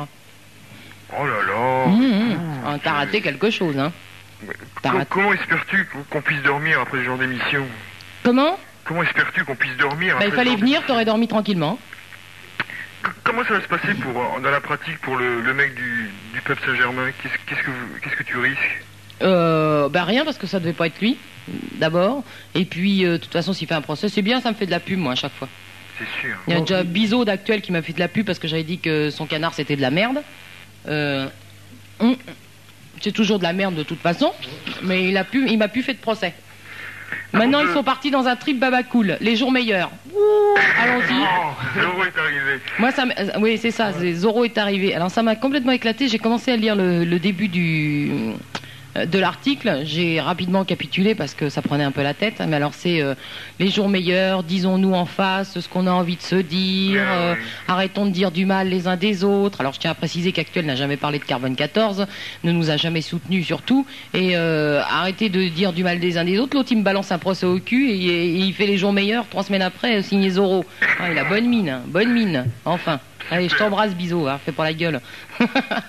K: Oh là là.
A: Hum, hum. Ah, t'as raté quelque chose, hein. T'as
K: Com-
A: raté.
K: Comment espères-tu qu'on- qu'on puisse dormir après ce genre d'émission?
A: Comment?
K: Comment espères-tu qu'on puisse dormir
A: Bah,
K: après
A: il
K: ce
A: fallait
K: genre
A: venir, t'aurais dormi tranquillement.
K: C- Comment ça va se passer pour, euh, dans la pratique pour le, le mec du, du peuple Saint-Germain? Qu'est-ce qu'est-ce que vous- qu'est-ce que tu risques?
A: Euh, bah rien, parce que ça devait pas être lui, d'abord. Et puis, euh, de toute façon, s'il fait un procès, c'est bien, ça me fait de la pub, moi, à chaque fois.
K: C'est sûr.
A: Il y a déjà Bizot d'Actuel qui m'a fait de la pub parce que j'avais dit que son canard c'était de la merde. Euh, hum, c'est toujours de la merde de toute façon, mais il a pu, il m'a plus fait de procès. Maintenant ils sont partis dans un trip babacool, les jours meilleurs. Ouh, allons-y.
K: Oh, Zoro est arrivé.
A: Moi ça, m- euh, oui c'est ça, c'est Zorro est arrivé. Alors ça m'a complètement éclaté. J'ai commencé à lire le, le début du euh, de l'article. J'ai rapidement capitulé parce que ça prenait un peu la tête. Mais alors c'est euh, les jours meilleurs, disons-nous en face ce qu'on a envie de se dire. euh, arrêtons de dire du mal les uns des autres. Alors je tiens à préciser qu'Actuel n'a jamais parlé de Carbone quatorze, ne nous a jamais soutenus surtout. Et euh, arrêtez de dire du mal des uns des autres. L'autre il me balance un procès au cul et, et il fait les jours meilleurs. Trois semaines après, euh, signé Zorro. Ah, il a bonne mine, hein, bonne mine. Enfin. Allez, je t'embrasse, bisous, hein, fais pour la gueule.
K: Euh,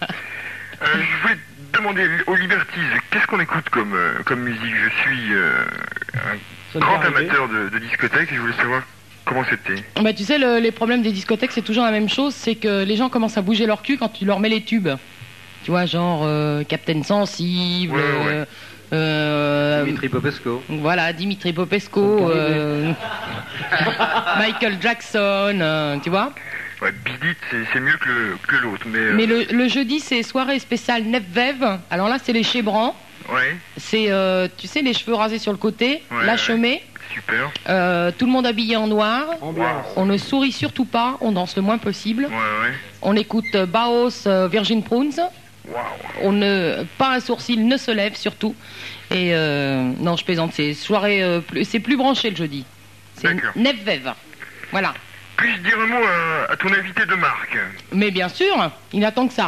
K: je voulais te demander aux Liberties, qu'est-ce qu'on écoute comme, euh, comme musique? Je suis euh, un grand amateur de, de discothèque et je voulais savoir comment c'était.
A: Bah, tu sais, le- les problèmes des discothèques, c'est toujours la même chose, c'est que les gens commencent à bouger leur cul quand tu leur mets les tubes. Tu vois, genre euh, Captain Sensible.
M: Ouais, ouais.
A: euh, euh,
M: Dimitri Popesco.
A: Voilà, Dimitri Popesco, euh, Michael Jackson, euh, tu vois.
K: Ouais, Bidit, c'est c'est mieux que le- que l'autre, mais... euh,
A: Mais le, le jeudi, c'est soirée spéciale Nef-Vev. Alors là, c'est les Chébrans.
K: Ouais,
A: C'est, euh, tu sais, les cheveux rasés sur le côté,
K: Ouais,
A: la
K: ouais.
A: chemée.
K: super.
A: Euh, tout le monde habillé en noir.
G: Ambiance.
A: On ne sourit surtout pas, on danse le moins possible.
K: Ouais, ouais.
A: On écoute euh, Baos, euh, Virgin Prunes.
K: Waouh.
A: On ne, pas un sourcil ne se lève surtout. Et euh, non, je plaisante. C'est soirée, euh, plus- c'est plus branché le jeudi. C'est
K: D'accord.
A: Nef-Vev. Voilà.
K: Puis-je dire un mot à, à ton invité de marque?
A: Mais bien sûr, il n'attend que ça.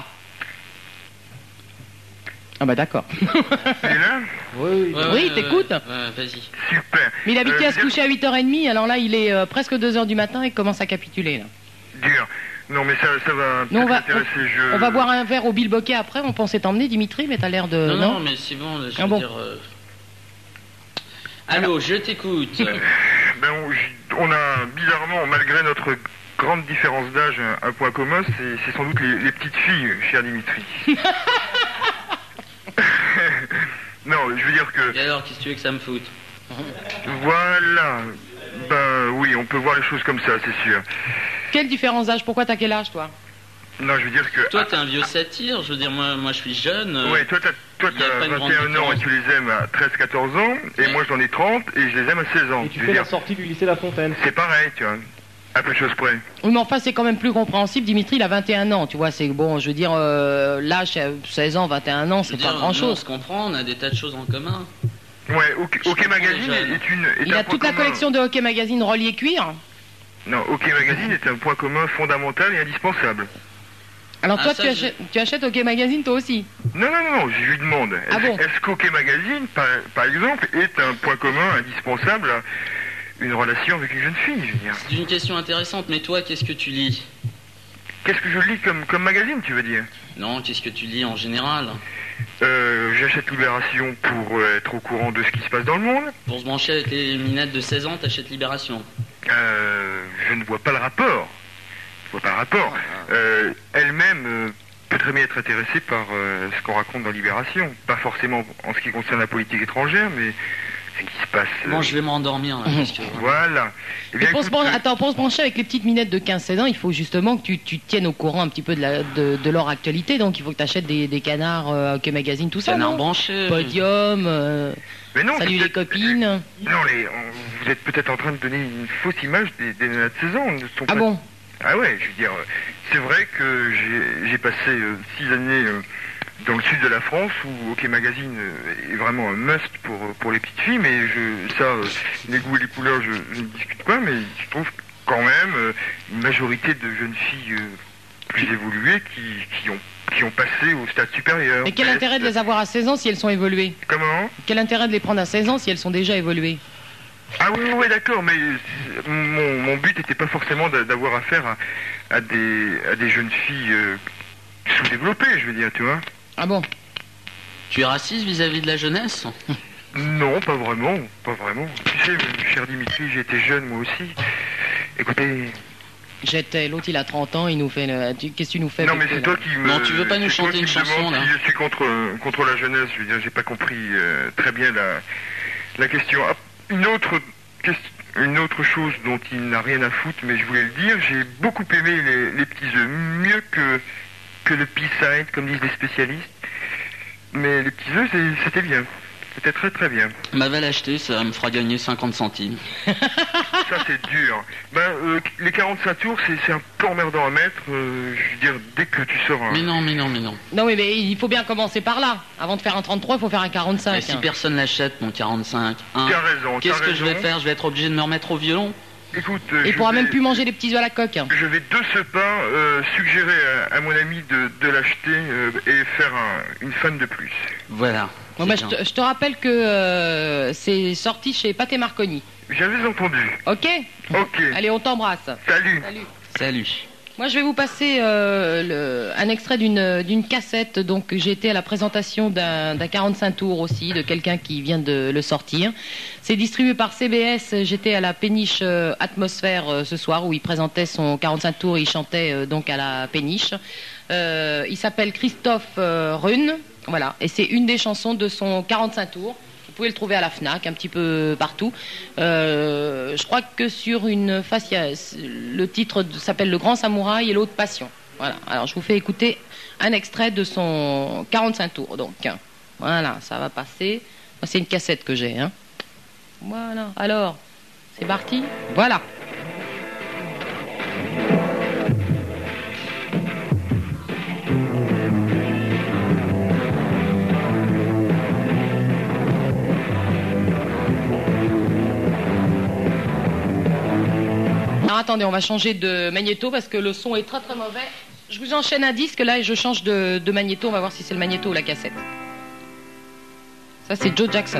A: Ah bah d'accord.
K: Il est là?
G: Oui,
B: Ouais,
A: Oui,
B: ouais,
A: t'écoutes.
B: ouais, ouais, vas-y.
K: Super.
A: Mais il habitait
K: Euh,
A: à se coucher à huit heures trente, alors là il est euh, presque deux heures du matin et commence à capituler là.
K: Dur. Non, mais ça, ça va
A: Nous, on
K: peut-être
A: va,
K: m'intéresser. Je...
A: on va boire un verre au Bilboquet après, on pensait t'emmener Dimitri, mais t'as l'air de...
B: Non, non, mais c'est bon, je
A: Ah
B: veux
A: bon.
B: dire... euh, Allô, je t'écoute.
K: Ben, on, on a bizarrement, malgré notre grande différence d'âge, un, un point commun, c'est c'est sans doute les, les petites filles, cher Dimitri. Non, je veux dire que...
B: Et alors, qu'est-ce que tu veux que ça me foute?
K: Voilà. Ben oui, on peut voir les choses comme ça, c'est sûr.
A: Quelle différence d'âge? Pourquoi t'as quel âge toi?
K: Non, je veux dire que...
B: Toi, t'es un vieux satire, je veux dire, moi, moi je suis jeune. euh,
K: Ouais, toi, t'as toi,
B: y a
K: t'as
B: pas une grande
K: vingt et un ans et
B: différence.
K: tu les aimes à treize quatorze ans, et moi j'en ai trente et je les aime à seize ans.
G: Et tu
K: Je veux
G: fais la
K: dire,
G: sortie du lycée La Fontaine.
K: c'est pareil, tu vois. À peu de choses près.
A: Oui, mais enfin c'est quand même plus compréhensible. Dimitri il a vingt et un ans, tu vois, c'est bon, je veux dire, euh, l'âge, euh, seize ans, vingt et un ans,
B: Je
A: c'est
B: veux
A: pas
B: dire,
A: grand
B: nous, on
A: chose.
B: se comprend, on a des tas de choses en commun.
K: Ouais, OK, OK Magazine est une... Est
A: Il
K: un
A: a
K: point
A: toute la
K: commun.
A: collection de Hockey Magazine relié cuir.
K: Non, OK Magazine est un point commun fondamental et indispensable.
A: Alors
B: Ah,
A: toi,
B: ça,
A: tu,
B: je-
A: achètes, tu achètes Hockey Magazine toi aussi?
K: Non, non, non, non, je lui demande.
A: Ah
K: Est-ce
A: bon
K: est-ce qu'OK Magazine, par, par exemple, est un point commun indispensable à une relation avec une jeune fille, je veux dire?
B: C'est une question intéressante, mais toi, qu'est-ce que tu lis?
K: Qu'est-ce que je lis comme, comme magazine, tu veux dire?
B: Non, qu'est-ce que tu lis en général?
K: Euh, j'achète Libération pour euh, être au courant de ce qui se passe dans le monde.
B: Pour se brancher avec les minettes de seize ans, t'achètes Libération.
K: Euh, je ne vois pas le rapport. Je vois pas le rapport. Euh, elle-même euh, peut très bien être intéressée par euh, ce qu'on raconte dans Libération. Pas forcément en ce qui concerne la politique étrangère, mais ce qui se passe. euh,
B: Bon, je vais me rendormir, là, parce que...
K: Voilà. Eh
A: Et
K: bien,
A: pour, se
K: écoute,
A: bran-
K: euh,
A: Attends, pour se brancher avec les petites minettes de quinze seize ans, il faut justement que tu, tu te tiennes au courant un petit peu de, la, de, de leur actualité. Donc il faut que tu achètes des, des canards, euh, Hockey Magazine, tout ça.
B: Canard
A: non
B: branché.
A: Podium, euh,
K: mais non,
A: Salut
K: c'est
A: les
K: peut-être-
A: copines.
K: Non, les, on- vous êtes peut-être en train de donner une fausse image des, des nanas de seize ans. Ne sont
A: Ah
K: pas-
A: bon?
K: Ah ouais, je veux dire, euh, c'est vrai que j'ai j'ai passé euh, six années euh, dans le sud de la France où OK Magazine euh, est vraiment un must pour, euh, pour les petites filles, mais je, ça, euh, les goûts et les couleurs, je, je ne discute pas, mais je trouve quand même euh, une majorité de jeunes filles euh, plus évoluées qui, qui, ont, qui ont passé au stade supérieur.
A: Et quel
K: Est-
A: intérêt de les avoir à seize ans si elles sont évoluées?
K: Comment?
A: Quel intérêt de les prendre à seize ans si elles sont déjà évoluées?
K: Ah oui, oui, d'accord, mais c'est- mon, mon but n'était pas forcément d'a- d'avoir affaire à, à, des, à des jeunes filles euh, sous-développées, je veux dire, tu vois.
A: Ah bon?
B: Tu es raciste vis-à-vis de la jeunesse?
K: Non, pas vraiment, pas vraiment. Tu sais, cher Dimitri, j'étais jeune moi aussi. Écoutez,
A: J'étais, l'autre il a trente ans, il nous fait le... tu- Qu'est-ce que tu nous fais
K: non
A: avec
K: mais
A: eux,
K: c'est
A: là
K: toi qui me...
B: Non, tu veux pas nous
K: c'est toi
B: chanter
K: qui
B: une
K: me
B: chanson,
K: demandes
B: là
K: si je suis contre, contre la jeunesse, je veux dire, j'ai pas compris euh, très bien la, la question. Ah, une autre question... Une autre chose dont il n'a rien à foutre, mais je voulais le dire, j'ai beaucoup aimé les, les petits œufs, mieux que, que le pea-side, comme disent les spécialistes. Mais les petits œufs, c'est- c'était bien. C'était très très bien.
B: Ma va l'acheter, ça me fera gagner cinquante centimes.
K: Ça, c'est dur. Ben, euh, les quarante-cinq tours, c'est c'est un peu emmerdant à mettre. euh, je veux dire, dès que tu sors un...
B: Mais non, mais non, mais non.
A: Non oui, mais il faut bien commencer par là. Avant de faire un trente-trois, il faut faire un quarante-cinq.
B: Et si
A: hein.
B: personne l'achète, mon quarante-cinq, hein,
K: T'as raison,
B: qu'est-ce
K: t'as
B: que je vais
K: raison.
B: faire? Je vais être obligé de me remettre au violon?
K: Écoute, euh,
A: Il
K: je
A: pourra
K: vais-
A: même plus manger les petits œufs à la coque. hein.
K: Je vais de ce pas euh, suggérer à, à mon ami de, de l'acheter euh, et faire un- une fan de plus.
B: Voilà.
A: Bon, bah, je, te, je te rappelle que euh, c'est sorti chez Pathé Marconi.
K: J'avais entendu.
A: Ok?
K: Ok.
A: Allez, on t'embrasse.
K: Salut.
A: Salut.
B: Salut.
A: Moi, je vais vous passer euh, le- un extrait d'une d'une cassette. Donc, j'ai été à la présentation d'un d'un quarante-cinq tours aussi, de quelqu'un qui vient de le sortir. C'est distribué par C B S. J'étais à la péniche euh, Atmosphère euh, ce soir où il présentait son quarante-cinq tours et il chantait euh, donc à la péniche. Euh, il s'appelle Christophe euh, Rune. Voilà. Et c'est une des chansons de son quarante-cinq tours. Vous pouvez le trouver à la FNAC, un petit peu partout. Euh, je crois que sur une face, il y a- le titre de- s'appelle Le Grand Samouraï et l'autre Passion. Voilà. Alors, je vous fais écouter un extrait de son quarante-cinq tours. Donc, voilà, ça va passer. Moi, c'est une cassette que j'ai. Hein. Voilà. Alors, c'est parti. Voilà. Alors attendez, on va changer de magnéto parce que le son est très très mauvais. Je vous enchaîne un disque là et je change de, de magnéto. On va voir si c'est le magnéto ou la cassette. Ça c'est Joe Jackson.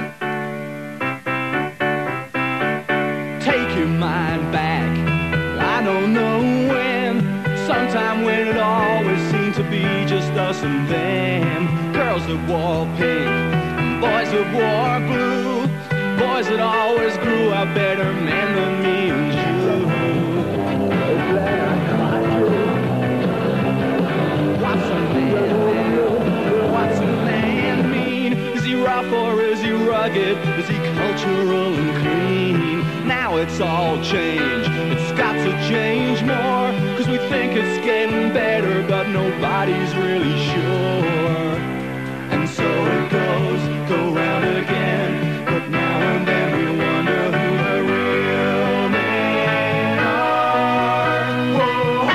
L: Take your mind back. I don't know when. Sometime when it always seemed to be just us and them. Girls that wore pink, boys that wore blue. Boys that always grew up better men than me and you. What's a man? What's a man mean? Is he rough or is he rugged? Is he cultural and clean? Now it's all changed. It's got to change more. Cause we think it's getting better, but nobody's really sure. And so it goes, go round again. But now and then we wonder who the real men are. Whoa,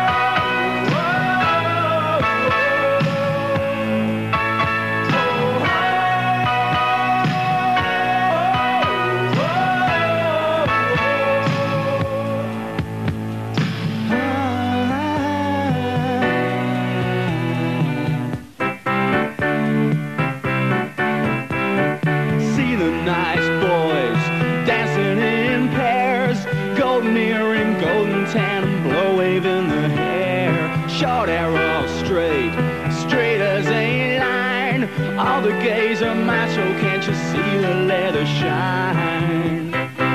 L: whoa, whoa, whoa.
N: golden earring, golden tandem, blow waving the hair. Short arrow, straight, straight as a line. All the gays are macho, can't you see the leather shine?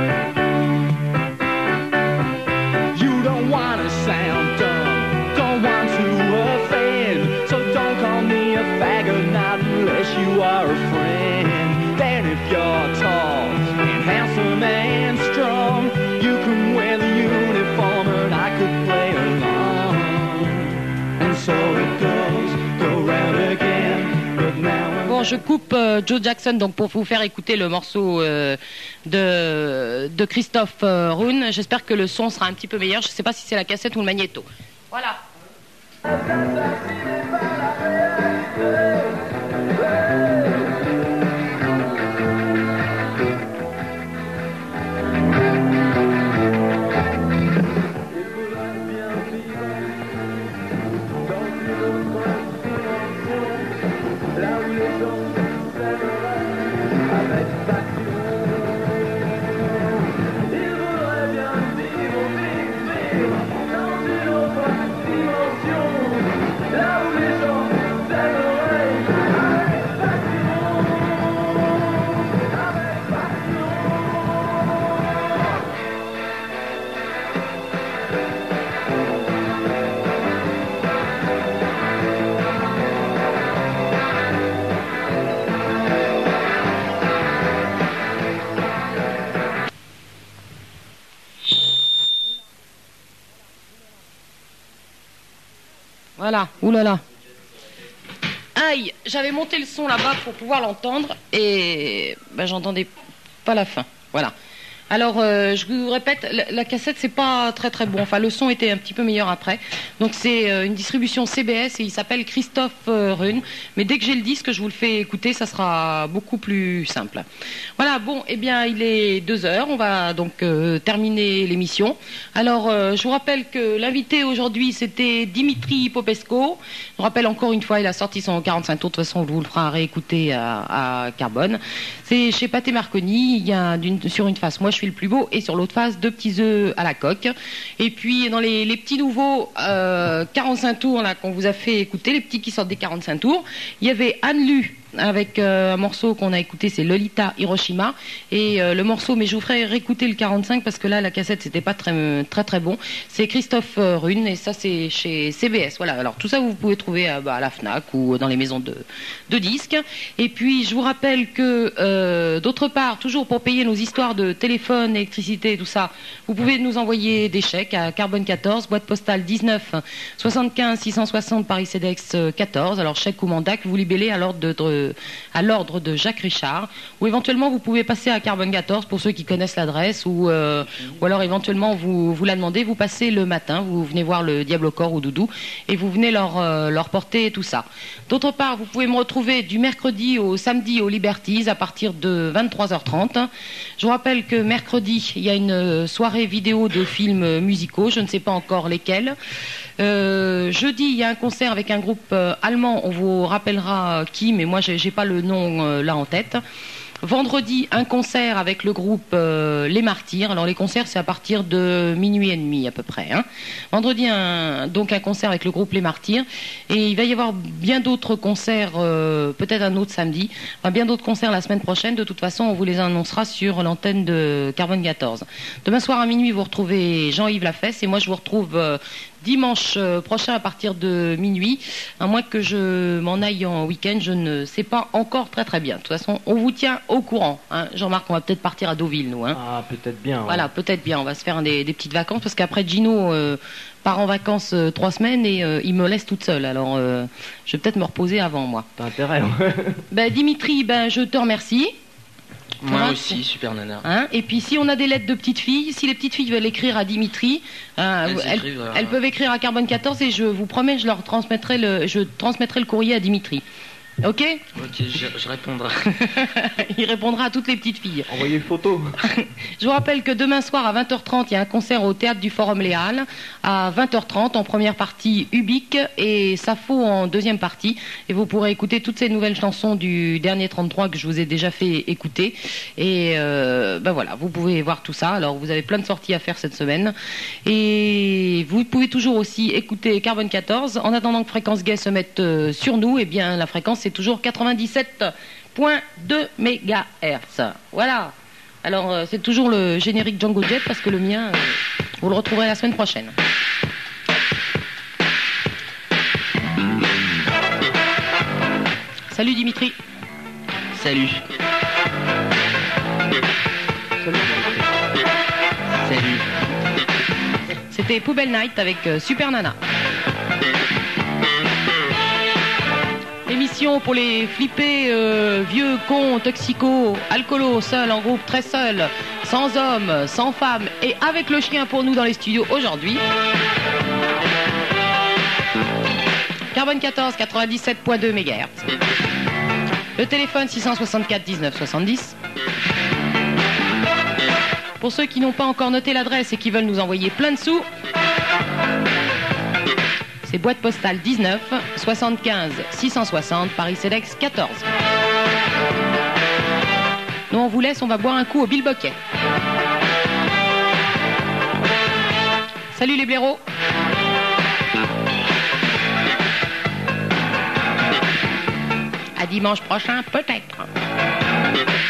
N: You don't wanna sound dumb, don't want to offend, so don't call me a faggot, not unless you are a friend. Then if you're tall and handsome and strong, you can wear the uniform and I could play along. And so it goes, go round again, but now I'm...
A: Bon, je coupe euh, Joe Jackson donc pour vous faire écouter le morceau euh, de, de Christophe euh, Rune. J'espère que le son sera un petit peu meilleur. Je ne sais pas si c'est la cassette ou le magnéto. Voilà. Voilà, oulala. Aïe, j'avais monté le son là-bas pour pouvoir l'entendre et ben, j'entendais pas la fin. Voilà. Alors, euh, je vous répète, la, la cassette, c'est pas très très bon. Enfin, le son était un petit peu meilleur après. Donc, c'est euh, une distribution C B S et il s'appelle Christophe euh, Rune. Mais dès que j'ai le disque, je vous le fais écouter, ça sera beaucoup plus simple. Voilà, bon, eh bien, il est deux heures. On va donc euh, terminer l'émission. Alors, euh, je vous rappelle que l'invité aujourd'hui, c'était Dimitri Popescu. Je vous rappelle encore une fois, il a sorti son quarante-cinq tours. De toute façon, on vous le fera réécouter à, à Carbone. C'est chez Pathé Marconi. Il y a d'une, sur une face, moi, je suis le plus beau, et sur l'autre face, deux petits œufs à la coque. Et puis, dans les, les petits nouveaux euh, quarante-cinq tours là qu'on vous a fait écouter, les petits qui sortent des quarante-cinq tours, il y avait Anne Lu avec euh, un morceau qu'on a écouté, c'est Lolita Hiroshima, et euh, le morceau, mais je vous ferai réécouter le quarante-cinq parce que là la cassette c'était pas très très très bon, c'est Christophe euh, Rune, et ça c'est chez C B S. Voilà, alors tout ça vous pouvez trouver à, bah, à la Fnac ou dans les maisons de, de disques. Et puis je vous rappelle que euh, d'autre part, toujours pour payer nos histoires de téléphone, électricité et tout ça, vous pouvez nous envoyer des chèques à Carbone quatorze, boîte postale dix-neuf soixante-quinze six cent soixante Paris Cedex quatorze, alors chèque ou mandat que vous libellez à l'ordre de, de à l'ordre de Jacques Richard, ou éventuellement vous pouvez passer à Carbone quatorze pour ceux qui connaissent l'adresse, ou, euh, ou alors éventuellement vous, vous la demandez, vous passez le matin, vous venez voir le Diable au corps ou Doudou et vous venez leur, euh, leur porter tout ça. D'autre part, vous pouvez me retrouver du mercredi au samedi au Liberties à partir de vingt-trois heures trente. Je vous rappelle que mercredi il y a une soirée vidéo de films musicaux, je ne sais pas encore lesquels. Euh, jeudi, il y a un concert avec un groupe euh, allemand, on vous rappellera qui, mais moi j'ai, j'ai pas le nom euh, là en tête. Vendredi, un concert avec le groupe euh, Les Martyrs. Alors les concerts, c'est à partir de minuit et demi à peu près. Hein. Vendredi, un, donc un concert avec le groupe Les Martyrs. Et il va y avoir bien d'autres concerts, euh, peut-être un autre samedi, enfin, bien d'autres concerts la semaine prochaine. De toute façon, on vous les annoncera sur l'antenne de Carbone quatorze. Demain soir à minuit, vous retrouvez Jean-Yves Lafesse, et moi je vous retrouve euh, dimanche prochain à partir de minuit, à moins que je m'en aille en week-end, je ne sais pas encore très très bien. De toute façon, on vous tient au courant. Hein. Jean-Marc, on va peut-être partir à Deauville, nous. Hein.
G: Ah, peut-être bien.
A: Voilà,
G: ouais.
A: peut-être bien. On va se faire des, des petites vacances, parce qu'après Gino euh, part en vacances euh, trois semaines et euh, il me laisse toute seule. Alors, euh, je vais peut-être me reposer avant, moi.
G: T'as intérêt, ouais.
A: Ben, Dimitri, ben, je te remercie.
B: Moi
A: Hein,
B: aussi, super nana.
A: Hein, et puis si on a des lettres de petites filles, si les petites filles veulent écrire à Dimitri, hein,
B: Elles
A: elles,
B: écrivent,
A: elles
B: euh,
A: peuvent écrire à Carbone quatorze, et je vous promets, je leur transmettrai le, je transmettrai le courrier à Dimitri. Ok?
B: Ok, je, je répondrai.
A: Il répondra à toutes les petites filles.
G: Envoyez une photo.
A: Je vous rappelle que demain soir à vingt heures trente, il y a un concert au Théâtre du Forum Les Halles. À vingt heures trente, en première partie, Ubik et Safo en deuxième partie. Et vous pourrez écouter toutes ces nouvelles chansons du dernier trente-trois que je vous ai déjà fait écouter. Et euh, ben voilà, vous pouvez voir tout ça. Alors vous avez plein de sorties à faire cette semaine. Et vous pouvez toujours aussi écouter Carbone quatorze. En attendant que Fréquence Gay se mette euh, sur nous, eh bien la fréquence c'est toujours quatre-vingt-dix-sept virgule deux mégahertz. Voilà. Alors euh, c'est toujours le générique Django Jet parce que le mien, euh, vous le retrouverez la semaine prochaine. Salut Dimitri.
B: Salut. Salut.
A: C'était Poubelle Night avec euh, Super Nana. Émission pour les flippés, euh, vieux, cons, toxicos, alcoolos, seuls, en groupe, très seuls, sans hommes, sans femmes et avec le chien pour nous dans les studios aujourd'hui. Carbone quatorze, quatre-vingt-dix-sept virgule deux mégahertz. Le téléphone six cent soixante-quatre dix-neuf soixante-dix. Pour ceux qui n'ont pas encore noté l'adresse et qui veulent nous envoyer plein de sous, c'est boîte postale dix-neuf soixante-quinze six cent soixante Paris Cedex quatorze. Nous on vous laisse, on va boire un coup au Bilboquet. Salut les blaireaux. À dimanche prochain peut-être.